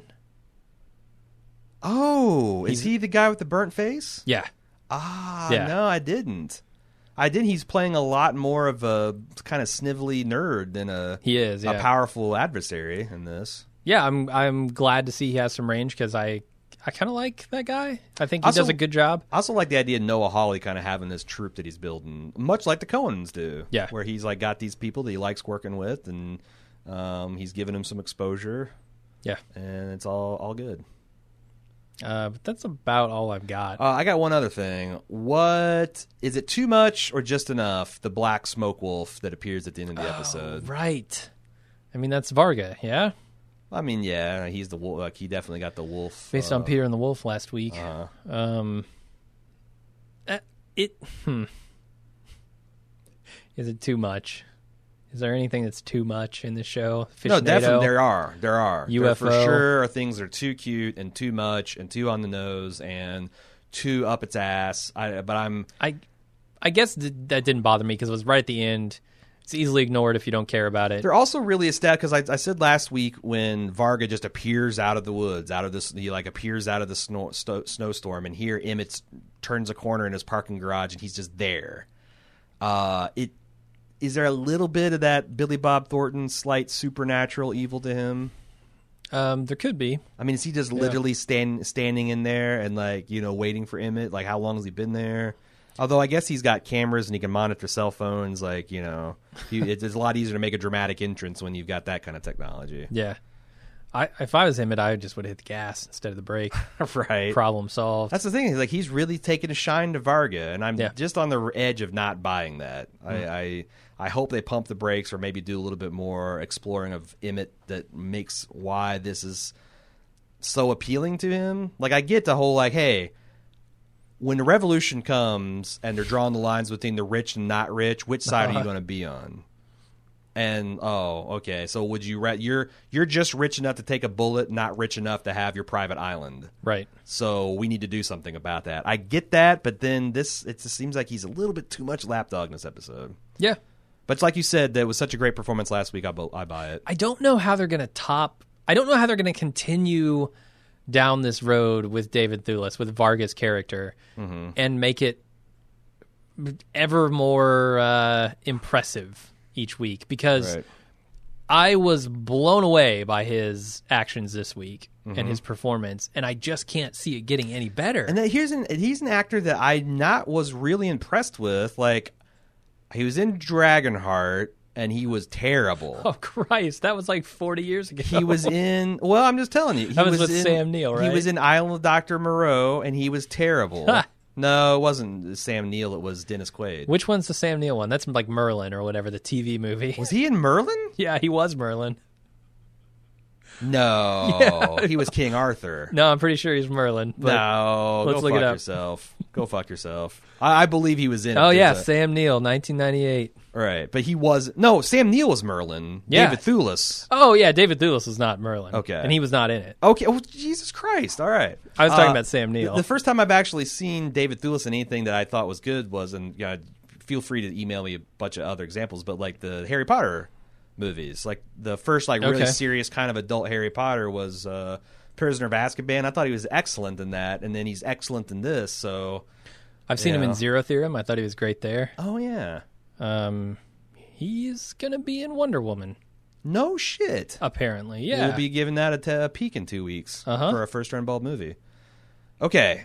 Oh, is he the guy with the burnt face?
Yeah.
No, I didn't. He's playing a lot more of a kind of snivelly nerd than a powerful adversary in this.
Yeah, I'm glad to see he has some range because I kind of like that guy. I think he does a good job.
I also like the idea of Noah Hawley kind of having this troupe that he's building, much like the Coens do.
Yeah.
Where he's like got these people that he likes working with, and he's giving them some exposure.
Yeah.
And it's all good.
But that's about all I've got.
I got one other thing. What is it too much or just enough? The black smoke wolf that appears at the end of the episode.
Right. I mean, that's Varga, yeah?
I mean, yeah, he's the wolf. Like, he definitely got the wolf.
Based on Peter and the Wolf last week. Is it too much? Is there anything that's too much in the show?
No, definitely there are.
UFO.
There for sure are things that are too cute and too much and too on the nose and too up its ass.
I guess that didn't bother me because it was right at the end. It's easily ignored if you don't care about it.
They're also really established because I said last week when Varga just appears out of the woods, he appears out of the snowstorm, and here Emmett turns a corner in his parking garage and he's just there. Is there a little bit of that Billy Bob Thornton slight supernatural evil to him?
There could be.
I mean, is he just literally standing in there and waiting for Emmett? Like, how long has he been there? Although I guess he's got cameras and he can monitor cell phones. It's a lot easier to make a dramatic entrance when you've got that kind of technology.
Yeah. If I was him, I just would hit the gas instead of the brake.
Right.
Problem solved.
That's the thing. He's really taking a shine to Varga, and I'm just on the edge of not buying that. I hope they pump the brakes or maybe do a little bit more exploring of Emmett that makes why this is so appealing to him. Like, I get the whole, hey, when the revolution comes and they're drawing the lines between the rich and not rich, which side are you going to be on? And okay, so would you you're just rich enough to take a bullet, not rich enough to have your private island,
right?
So we need to do something about that. I get that, but then it just seems like he's a little bit too much lapdog in this episode.
Yeah,
but it's like you said, that was such a great performance last week. I buy it.
I don't know how they're going to top. I don't know how they're going to continue down this road with David Thewlis, with Varga's character, and make it ever more impressive each week, because I was blown away by his actions this week and his performance, and I just can't see it getting any better.
And he's an actor that I was really impressed with. Like, he was in Dragonheart, and he was terrible.
Oh, Christ. That was like 40 years ago.
He was in... Well, I'm just telling you.
That was with Sam Neill, right?
He was in Island of Dr. Moreau, and he was terrible. No, it wasn't Sam Neill. It was Dennis Quaid.
Which one's the Sam Neill one? That's like Merlin or whatever, the TV movie.
Was he in Merlin?
Yeah, he was Merlin.
No, he was King Arthur.
No, I'm pretty sure he's Merlin. But
No,
let's
go
look
fuck
it up.
yourself. Go fuck yourself. I believe he was in it.
Oh, yeah,
There's a-
Sam Neill, 1998.
right. But he was... No, Sam Neill was Merlin.
Yeah.
David Thewlis.
Oh, yeah, David Thewlis is not Merlin.
Okay.
And he was not in it.
Okay. Oh, Jesus Christ. All right.
I was talking about Sam Neill.
The first time I've actually seen David Thewlis in anything that I thought was good was, and feel free to email me a bunch of other examples, but like the Harry Potter movies. Like the first like really
Okay.
serious kind of adult Harry Potter was Prisoner of Azkaban. I thought he was excellent in that, and then he's excellent in this. So,
I've seen him
yeah.
in Zero Theorem. I thought he was great there.
oh yeah,
He's going to be in Wonder Woman,
no shit.
apparently. Yeah.
We'll be giving that a peek in 2 weeks
Uh-huh.
for our first run bald movie. Okay,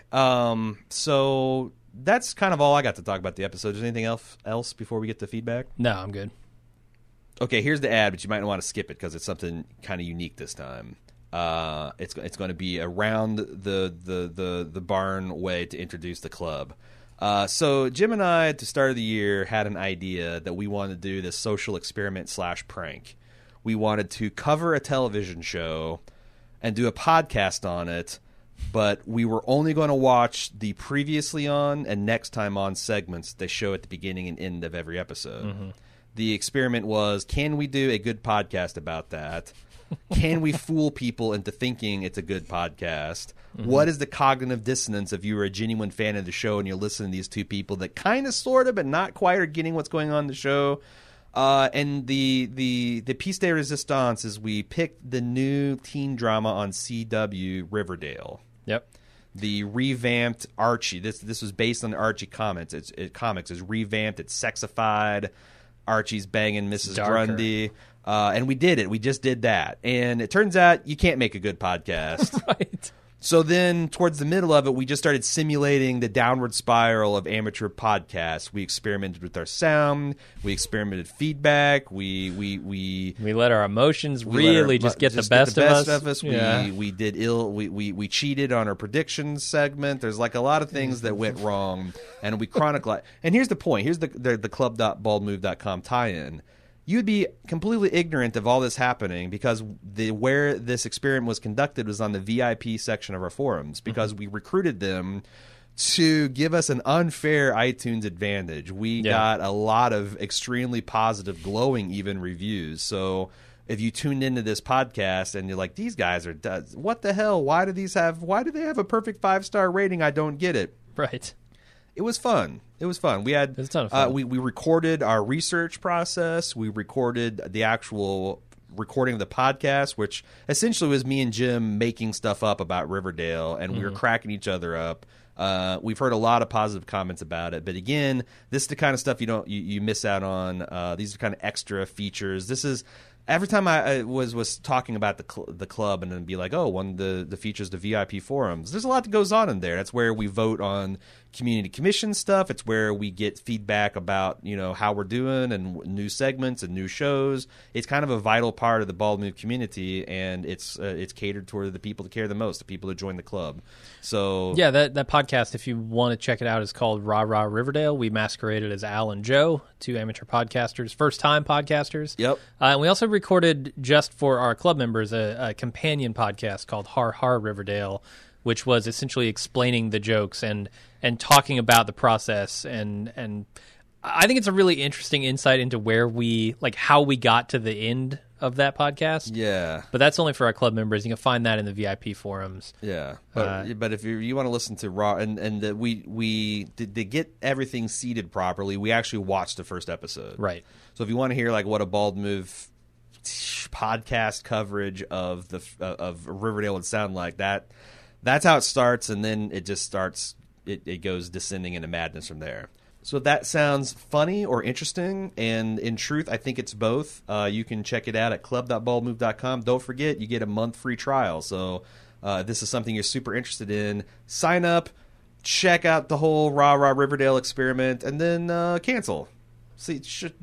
so that's kind of all I got to talk about the episode. Is there anything else before we get to feedback?
No, I'm good.
Okay, here's the ad, but you might want to skip it because it's something kind of unique this time. It's going to be around the barn way to introduce the club. So Jim and I, at the start of the year, had an idea that we wanted to do this social experiment / prank. We wanted to cover a television show and do a podcast on it, but we were only going to watch the previously on and next time on segments they show at the beginning and end of every episode.
Mm-hmm.
The experiment was, can we do a good podcast about that? Can we fool people into thinking it's a good podcast?
Mm-hmm.
What is the cognitive dissonance if you're a genuine fan of the show and you're listening to these two people that kind of, sort of, but not quite are getting what's going on in the show? And the piece de resistance is we picked the new teen drama on CW, Riverdale.
Yep.
The revamped Archie. This was based on the Archie comics. It's revamped. It's sexified. Archie's banging Mrs.
darker.
Grundy. And we did it. We just did that. And it turns out you can't make a good podcast.
Right.
So then towards the middle of it, we just started simulating the downward spiral of amateur podcasts. We experimented with our sound. We experimented feedback. We
let our emotions
we let
really
our-
just get the
just
best
of
us.
us.
Yeah.
We did ill. We cheated on our predictions segment. There's like a lot of things that went wrong, and we chronicle. And here's the point. Here's the club.baldmove.com tie-in. You'd be completely ignorant of all this happening because where this experiment was conducted was on the VIP section of our forums because we recruited them to give us an unfair iTunes advantage. We got a lot of extremely positive, glowing even reviews. So if you tuned into this podcast and you're like, these guys are what the hell? Why do they have a perfect 5-star rating? I don't get it.
Right.
It was fun. We had
It was a ton of fun.
we recorded our research process. We recorded the actual recording of the podcast, which essentially was me and Jim making stuff up about Riverdale, and we were cracking each other up. We've heard a lot of positive comments about it, but again, this is the kind of stuff you miss out on. These are kind of extra features. This is. Every time I was talking about the club and then be like, oh, one of the features, the VIP forums, there's a lot that goes on in there. That's where we vote on community commission stuff. It's where we get feedback about, how we're doing and new segments and new shows. It's kind of a vital part of the Bald Move community, and it's catered toward the people that care the most, the people that join the club. So
Yeah, that podcast, if you want to check it out, is called Rah Rah Riverdale. We masqueraded as Al and Joe, two amateur podcasters, first-time podcasters.
Yep.
And we also recorded, just for our club members, a companion podcast called Har Har Riverdale, which was essentially explaining the jokes and talking about the process. And I think it's a really interesting insight into how we got to the end of that podcast.
Yeah.
But that's only for our club members. You can find that in the VIP forums.
Yeah, but if you want to listen to Raw and we did to get everything seated properly, we actually watched the first episode.
Right.
So if you want to hear like what a Bald Move podcast coverage of of Riverdale would sound like, that's how it starts, and then it just starts. It goes descending into madness from there. So if that sounds funny or interesting, and in truth, I think it's both. You can check it out at club.baldmove.com. Don't forget, you get a month free trial. So if this is something you're super interested in, sign up, check out the whole Rah Rah Riverdale experiment, and then cancel. See,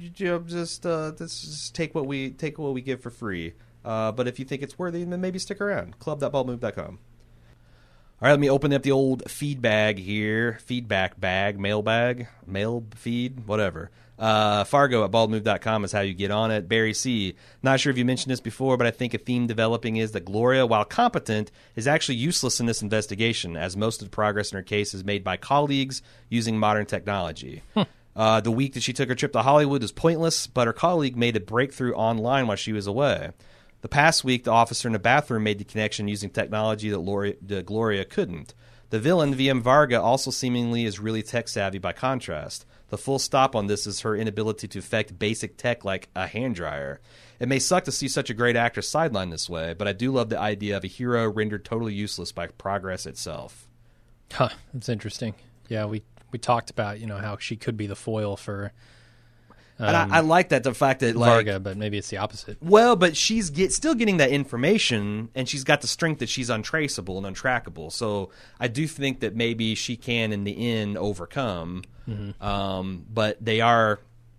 just take what we give for free. But if you think it's worthy, then maybe stick around. Club.baldmove.com. All right, let me open up the old feedback here. Feedback bag, mailbag, mail feed, whatever. Fargo at baldmove.com is how you get on it. Barry C. Not sure if you mentioned this before, but I think a theme developing is that Gloria, while competent, is actually useless in this investigation, as most of the progress in her case is made by colleagues using modern technology. The week that she took her trip to Hollywood was pointless, but her colleague made a breakthrough online while she was away. The past week, the officer in the bathroom made the connection using technology that Gloria couldn't. The villain, VM Varga, also seemingly is really tech-savvy by contrast. The full stop on this is her inability to affect basic tech like a hand dryer. It may suck to see such a great actress sidelined this way, but I do love the idea of a hero rendered totally useless by progress itself.
Huh, that's interesting. Yeah, we talked about, how she could be the foil for
and I like that, the fact that
Varga, but maybe it's the opposite.
Well, but she's still getting that information, and she's got the strength that she's untraceable and untrackable. So I do think that maybe she can, in the end, overcome. Mm-hmm. But they are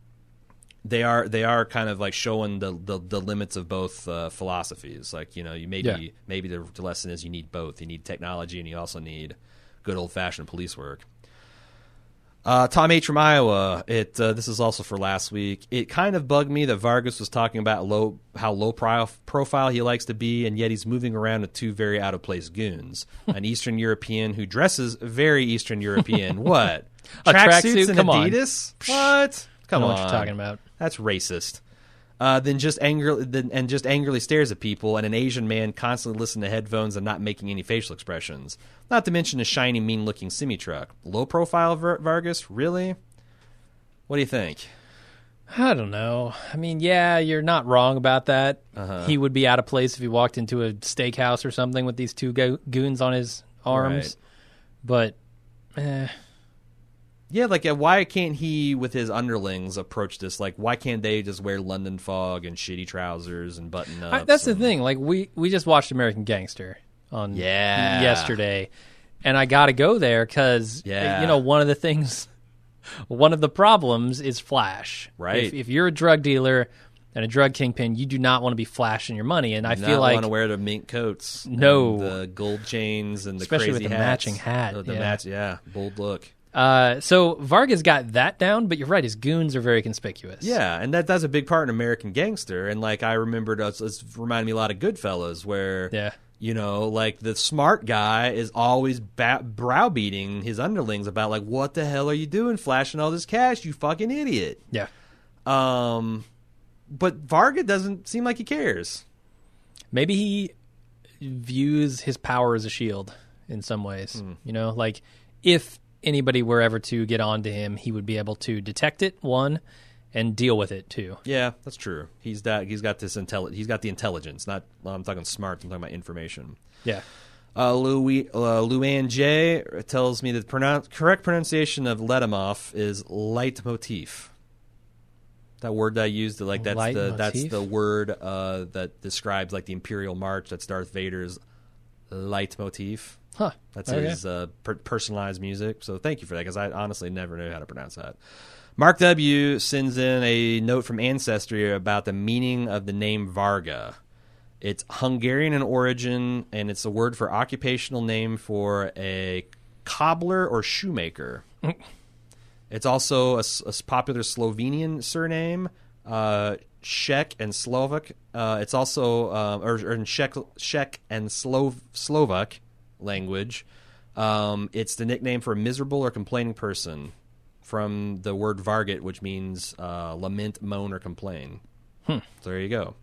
kind of like showing the limits of both philosophies. Like, maybe the lesson is you need both. You need technology, and you also need good old fashioned police work. Tom H. from Iowa. This is also for last week. It kind of bugged me that Vargas was talking about how low profile he likes to be, and yet he's moving around with two very out of place goons. An Eastern European who dresses very Eastern European. What? Tracksuits and Adidas? What? Come on.
I know what you're talking about.
That's racist. Then just angrily stares at people, and an Asian man constantly listening to headphones and not making any facial expressions. Not to mention a shiny, mean-looking semi-truck. Low-profile Vargas? Really? What do you think?
I don't know. I mean, yeah, you're not wrong about that. He would be out of place if he walked into a steakhouse or something with these two goons on his arms. Right. But,
yeah, like, why can't he, with his underlings, approach this? Like, why can't they just wear London fog and shitty trousers and button-ups?
That's the thing. Like, we just watched American Gangster on yesterday, and I got to go there because, one of the problems is flash.
Right.
If you're a drug dealer and a drug kingpin, you do not want to be flashing your money, and I feel like
want to wear the mink coats,
no,
the gold chains, and the
especially
crazy
with the
hats.
matching hat.
Bold look.
So Vargas got that down, but you're right, his goons are very conspicuous.
Yeah, and that's a big part in American Gangster. And like I remembered, it's reminded me a lot of Goodfellas, where like the smart guy is always browbeating his underlings about like, what the hell are you doing, flashing all this cash, you fucking idiot.
Yeah.
But Varga doesn't seem like he cares.
Maybe he views his power as a shield in some ways. Like if anybody were ever to get onto him, he would be able to detect it, one, and deal with it, too.
Yeah, that's true. He's got this he's got the intelligence. I'm talking smart. I'm talking about information.
Yeah.
Luann J tells me that the correct pronunciation of Letomov is leitmotif. That word that I used, that's the word that describes like the Imperial March. That's Darth Vader's leitmotif.
Huh.
That's his personalized music. So thank you for that, because I honestly never knew how to pronounce that. Mark W. sends in a note from Ancestry about the meaning of the name Varga. It's Hungarian in origin, and it's a word for occupational name for a cobbler or shoemaker. It's also a popular Slovenian surname, Czech and Slovak. It's also or in Czech and Slovak language. It's the nickname for a miserable or complaining person, from the word varget, which means lament, moan, or complain. So there you go.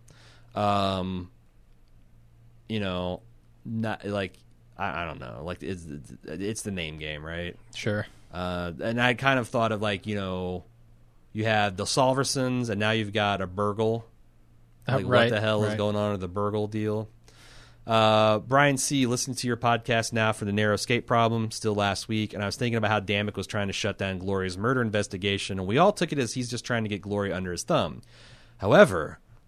Not like I don't know. Like it's the name game, right?
Sure.
And I kind of thought of like you have the Solversons, and now you've got a Burgle. Like what the hell is going on with the Burgle deal? Brian C. listened to your podcast now for the narrow escape problem, still last week, and I was thinking about how Damick was trying to shut down Gloria's murder investigation, and we all took it as he's just trying to get Gloria under his thumb. However,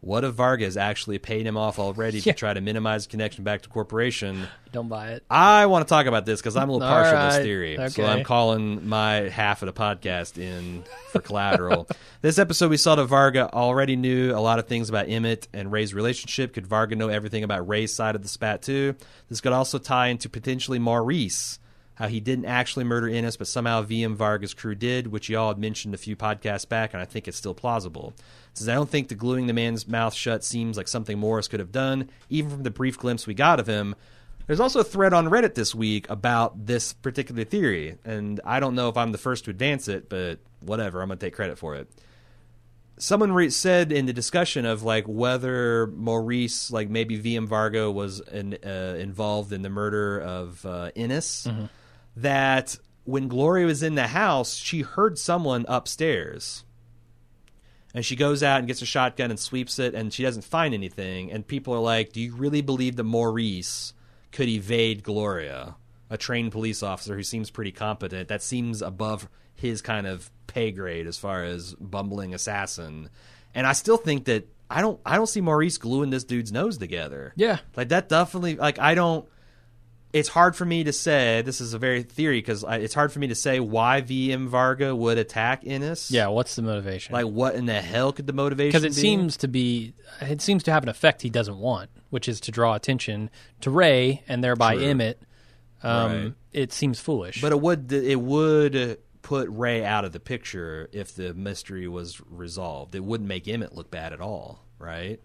What if Vargas actually paid him off already to try to minimize the connection back to corporation?
Don't buy it.
I want to talk about this because I'm a little partial to this theory.
Okay.
So I'm calling my half of the podcast in for collateral. This episode, we saw that Varga already knew a lot of things about Emmett and Ray's relationship. Could Varga know everything about Ray's side of the spat, too? This could also tie into potentially Maurice, how he didn't actually murder Ennis, but somehow VM Varga's crew did, which y'all had mentioned a few podcasts back, and I think it's still plausible. Since I don't think the gluing the man's mouth shut seems like something Morris could have done, even from the brief glimpse we got of him. There's also a thread on Reddit this week about this particular theory, and I don't know if I'm the first to advance it, but whatever, I'm going to take credit for it. Someone said in the discussion of like whether Maurice, like maybe VM Varga was involved in the murder of Ennis, that when Gloria was in the house, she heard someone upstairs. And she goes out and gets a shotgun and sweeps it, and she doesn't find anything. And people are like, do you really believe that Maurice could evade Gloria, a trained police officer who seems pretty competent? That seems above his kind of pay grade as far as bumbling assassin. And I still think that I don't see Maurice gluing this dude's nose together.
Yeah.
Like that definitely, like I don't, it's hard for me to say, this is a very theory, because it's hard for me to say why VM Varga would attack Ennis.
Yeah, what's the motivation?
Like, what in the hell could the motivation be?
Because it seems to have an effect he doesn't want, which is to draw attention to Ray and thereby Emmett.
Right.
It seems foolish.
But it would put Ray out of the picture if the mystery was resolved. It wouldn't make Emmett look bad at all, right?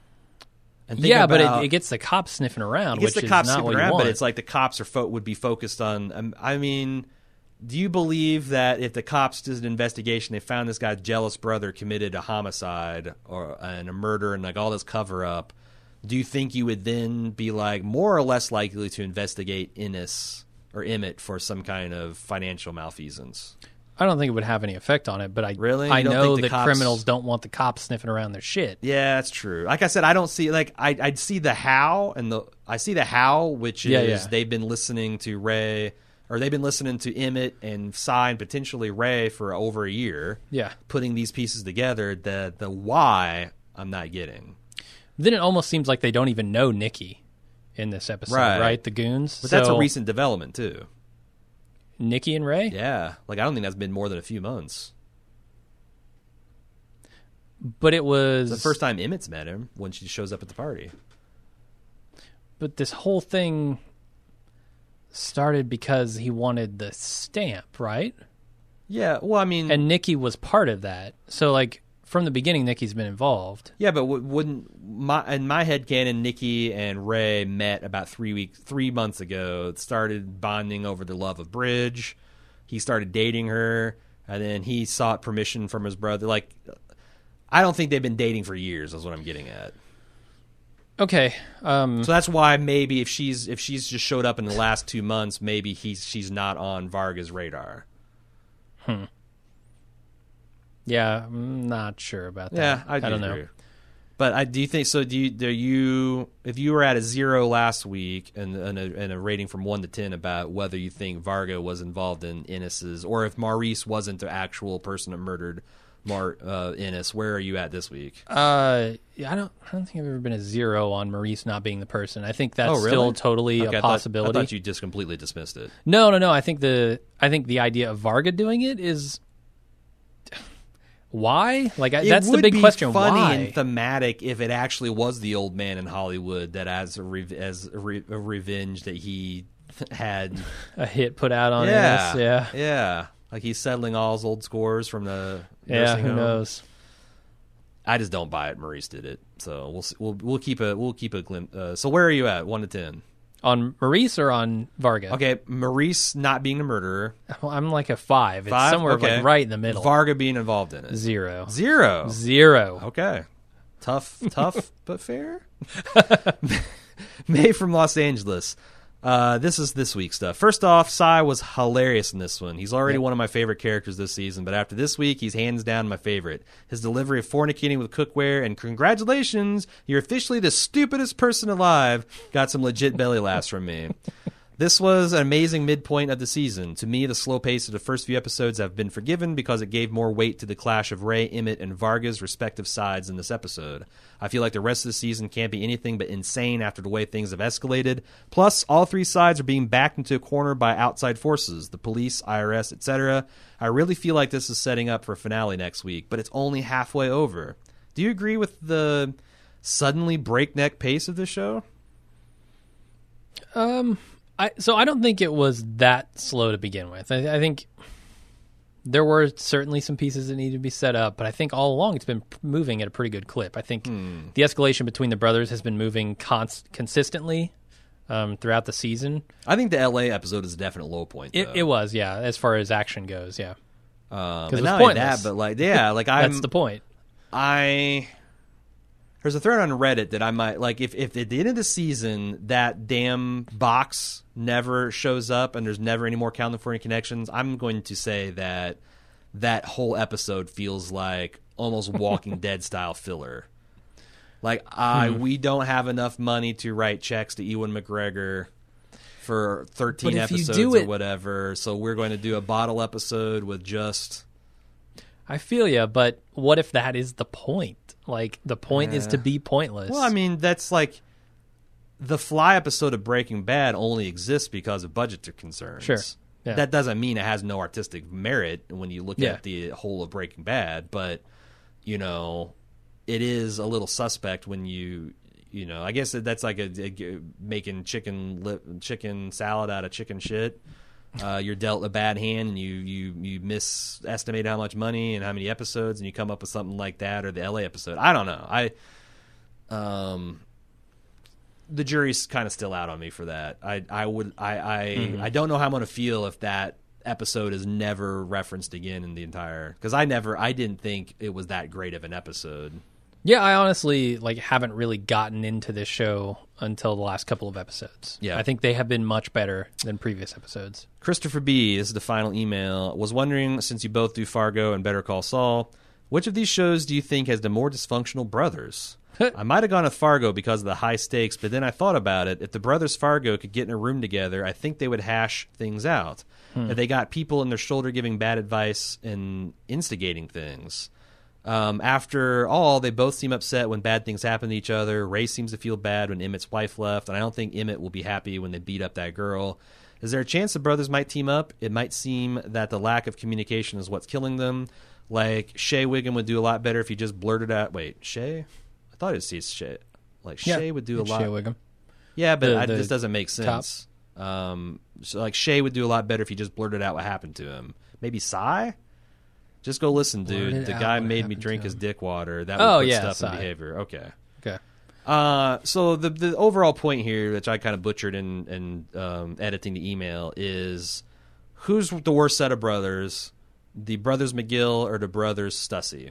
Yeah, but it gets the cops sniffing around, which is not what you want.
But it's like the cops would be focused on. I mean, do you believe that if the cops did an investigation, they found this guy's jealous brother committed a homicide and a murder and like all this cover up, do you think you would then be like more or less likely to investigate Ennis or Emmett for some kind of financial malfeasance?
I don't think it would have any effect on it, but I
don't
know
think
that criminals don't want the cops sniffing around their shit.
Yeah, that's true. Like I said, I don't see like I'd see the how which is they've been listening to Ray, or they've been listening to Emmett and Cy and potentially Ray for over a year.
Yeah,
putting these pieces together. The why I'm not getting.
Then it almost seems like they don't even know Nikki in this episode, right? The goons.
But that's a recent development too.
Nikki and Ray?
Yeah. Like, I don't think that's been more than a few months.
But it was
the first time Emmett's met him when she shows up at the party.
But this whole thing started because he wanted the stamp, right?
Yeah. Well, I mean...
And Nikki was part of that. So, like, from the beginning, Nikki's been involved.
Yeah, but in my headcanon, Nikki and Ray met about 3 months ago. Started bonding over the love of bridge. He started dating her, and then he sought permission from his brother. Like, I don't think they've been dating for years. Is what I'm getting at.
Okay.
So that's why maybe if she's just showed up in the last 2 months, maybe she's not on Varga's radar.
Yeah, I'm not sure about that.
Yeah, I don't know. But do you think so? If you were at a 0 last week and a rating from 1 to 10 about whether you think Varga was involved in Ennis's, or if Maurice wasn't the actual person that murdered Ennis, where are you at this week?
I don't think I've ever been a 0 on Maurice not being the person. I think that's still totally a possibility.
I thought you just completely dismissed it.
No. I think the idea of Varga doing it is. Why? Like that's the big question.
It would be funny
Why?
and thematic if it actually was the old man in Hollywood that, as a revenge, that he had
a hit put out on us.
Yeah. Like he's settling all his old scores from the nursing home.
Who knows?
I just don't buy it. Maurice did it, so we'll keep a glimpse. So where are you at? 1 to 10
on Maurice or on Varga?
Okay, Maurice not being the murderer.
Well, I'm like a 5. It's somewhere like right in the middle.
Varga being involved in it.
0.
0. Okay, tough, but fair. May from Los Angeles. This is this week's stuff. First off, Cy was hilarious in this one. He's already one of my favorite characters this season, but after this week, he's hands down my favorite. His delivery of fornicating with cookware and congratulations, you're officially the stupidest person alive got some legit belly laughs from me. This was an amazing midpoint of the season. To me, the slow pace of the first few episodes have been forgiven because it gave more weight to the clash of Ray, Emmett, and Varga's respective sides in this episode. I feel like the rest of the season can't be anything but insane after the way things have escalated. Plus, all three sides are being backed into a corner by outside forces, the police, IRS, etc. I really feel like this is setting up for a finale next week, but it's only halfway over. Do you agree with the suddenly breakneck pace of this show?
So I don't think it was that slow to begin with. I think there were certainly some pieces that needed to be set up, but I think all along it's been moving at a pretty good clip. I think the escalation between the brothers has been moving consistently throughout the season.
I think the LA episode is a definite low point.
It was, yeah, as far as action goes, yeah.
Because it's not only that, but
that's the point.
There's a thread on Reddit that I might like if at the end of the season that damn box never shows up and there's never any more California Connections, I'm going to say that whole episode feels like almost Walking Dead style filler. Like we don't have enough money to write checks to Ewan McGregor for 13 episodes or whatever, so we're going to do a bottle episode with just...
I feel you, but what if that is the point? Like, the point is to be pointless.
Well, I mean, that's like the Fly episode of Breaking Bad only exists because of budgetary concerns.
Sure. Yeah.
That doesn't mean it has no artistic merit when you look at the whole of Breaking Bad, but, you know, it is a little suspect when you know, I guess that's like making chicken salad out of chicken shit. You're dealt a bad hand and you misestimate how much money and how many episodes and you come up with something like that, or the LA episode. I don't know. The jury's kind of still out on me for that. I don't know how I'm going to feel if that episode is never referenced again in the entire, because I didn't think it was that great of an episode.
Yeah, I honestly haven't really gotten into this show until the last couple of episodes.
Yeah.
I think they have been much better than previous episodes.
Christopher B., this is the final email, was wondering, since you both do Fargo and Better Call Saul, which of these shows do you think has the more dysfunctional brothers? I might have gone with Fargo because of the high stakes, but then I thought about it. If the brothers Fargo could get in a room together, I think they would hash things out. If they got people in their shoulder giving bad advice and instigating things. After all, they both seem upset when bad things happen to each other. Ray seems to feel bad when Emmett's wife left, and I don't think Emmett will be happy when they beat up that girl. Is there a chance the brothers might team up? It might seem that the lack of communication is what's killing them. Like, Shea Wiggum would do a lot better if he just blurted out... Wait, Shea? I thought it was Shea. Shea would do a lot...
Shea Wiggum.
Yeah, but this doesn't make sense. Shea would do a lot better if he just blurted out what happened to him. Maybe Cy? Just go listen, dude. The guy made me drink his dick water. That would put stuff in behavior. Okay. So the overall point here, which I kind of butchered in editing the email, is who's the worst set of brothers? The brothers McGill or the brothers Stussy?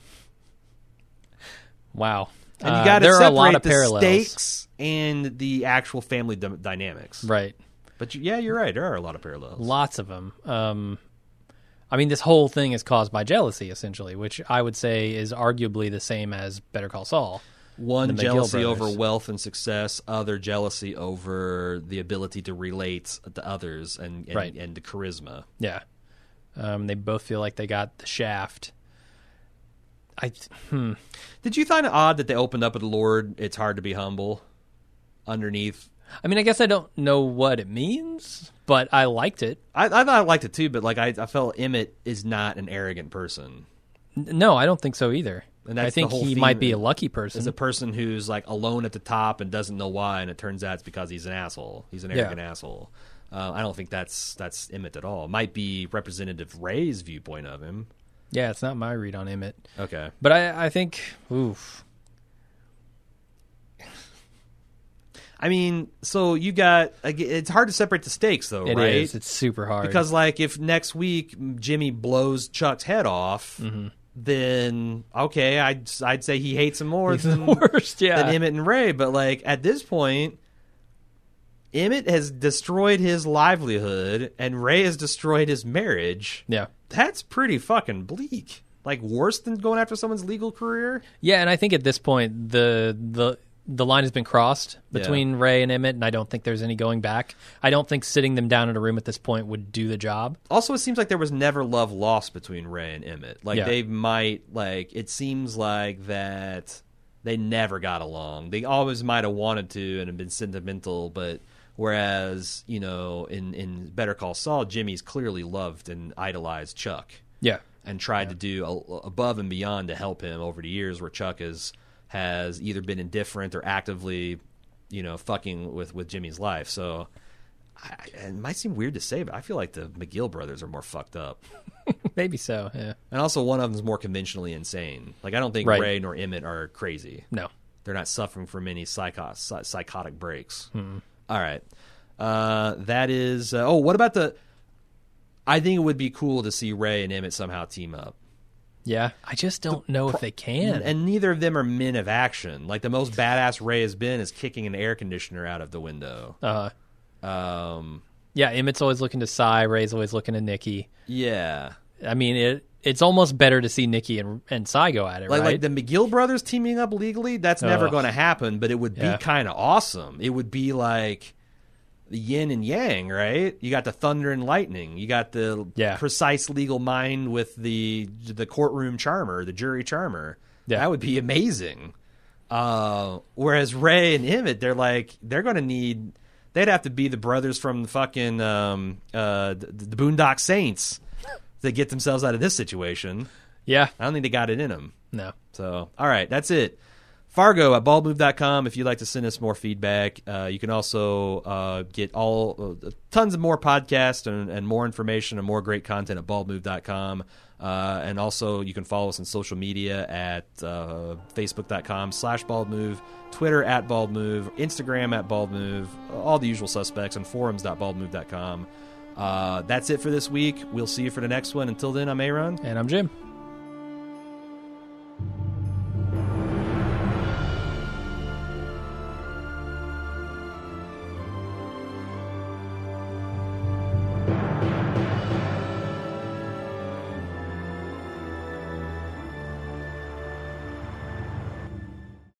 Wow.
And you got to
separate
separate
a lot of
the
parallels.
stakes and the actual family dynamics.
Right.
But you're right. There are a lot of parallels.
Lots of them. I mean, this whole thing is caused by jealousy, essentially, which I would say is arguably the same as Better Call Saul.
One, jealousy over wealth and success. Other, jealousy over the ability to relate to others and the charisma.
Yeah. They both feel like they got the shaft.
Did you find it odd that they opened up with Lord, it's hard to be humble, underneath?
I mean, I guess I don't know what it means, but I liked it.
I thought I liked it too, but I felt Emmett is not an arrogant person.
No, I don't think so either.
And that's
I think
the whole
he
theme.
might be a lucky person.
Is a person who's alone at the top and doesn't know why, and it turns out it's because he's an asshole. He's an arrogant asshole. I don't think that's Emmett at all. It might be representative Ray's viewpoint of him.
Yeah, it's not my read on Emmett.
Okay.
But I think, oof.
I mean, so you got... It's hard to separate the stakes, though, right?
It is. It's super hard.
Because, if next week Jimmy blows Chuck's head off, then, okay, I'd say he hates him more than Emmett and Ray. But, at this point, Emmett has destroyed his livelihood, and Ray has destroyed his marriage.
Yeah.
That's pretty fucking bleak. Worse than going after someone's legal career?
Yeah, and I think at this point, the the line has been crossed between Ray and Emmett, and I don't think there's any going back. I don't think sitting them down in a room at this point would do the job.
Also, it seems like there was never love lost between Ray and Emmett. Like, they might, like, it seems like that they never got along. They always might have wanted to and have been sentimental, but whereas, you know, in Better Call Saul, Jimmy's clearly loved and idolized Chuck.
Yeah.
And tried to do above and beyond to help him over the years, where Chuck has either been indifferent or actively, you know, fucking with Jimmy's life. So it might seem weird to say, but I feel like the McGill brothers are more fucked up.
Maybe so, yeah.
And also one of them is more conventionally insane. Like, I don't think Ray nor Emmett are crazy.
No.
They're not suffering from any psychotic breaks. All right. That is... what about the... I think it would be cool to see Ray and Emmett somehow team up.
Yeah, I just don't know if they can.
And neither of them are men of action. Like, the most badass Ray has been is kicking an air conditioner out of the window.
Yeah, Emmett's always looking to Cy. Ray's always looking to Nikki.
Yeah.
I mean, it's almost better to see Nikki and Cy go at it, right?
Like the McGill brothers teaming up legally, that's never going to happen, but it would be kind of awesome. It would be like the yin and yang, right? You got the thunder and lightning. You got the precise legal mind with the courtroom charmer, the jury charmer. Yeah. That would be amazing. Whereas Ray and Emmett, they're going to need... They'd have to be the brothers from the fucking the Boondock Saints to get themselves out of this situation.
Yeah.
I don't think they got it in them.
No.
So, all right, that's it. Fargo at baldmove.com if you'd like to send us more feedback. You can also get tons of more podcasts and more information and more great content at baldmove.com. And also you can follow us on social media at facebook.com/baldmove, Twitter at baldmove, Instagram at baldmove, all the usual suspects, and forums.baldmove.com. That's it for this week. We'll see you for the next one. Until then, I'm Aaron.
And I'm Jim.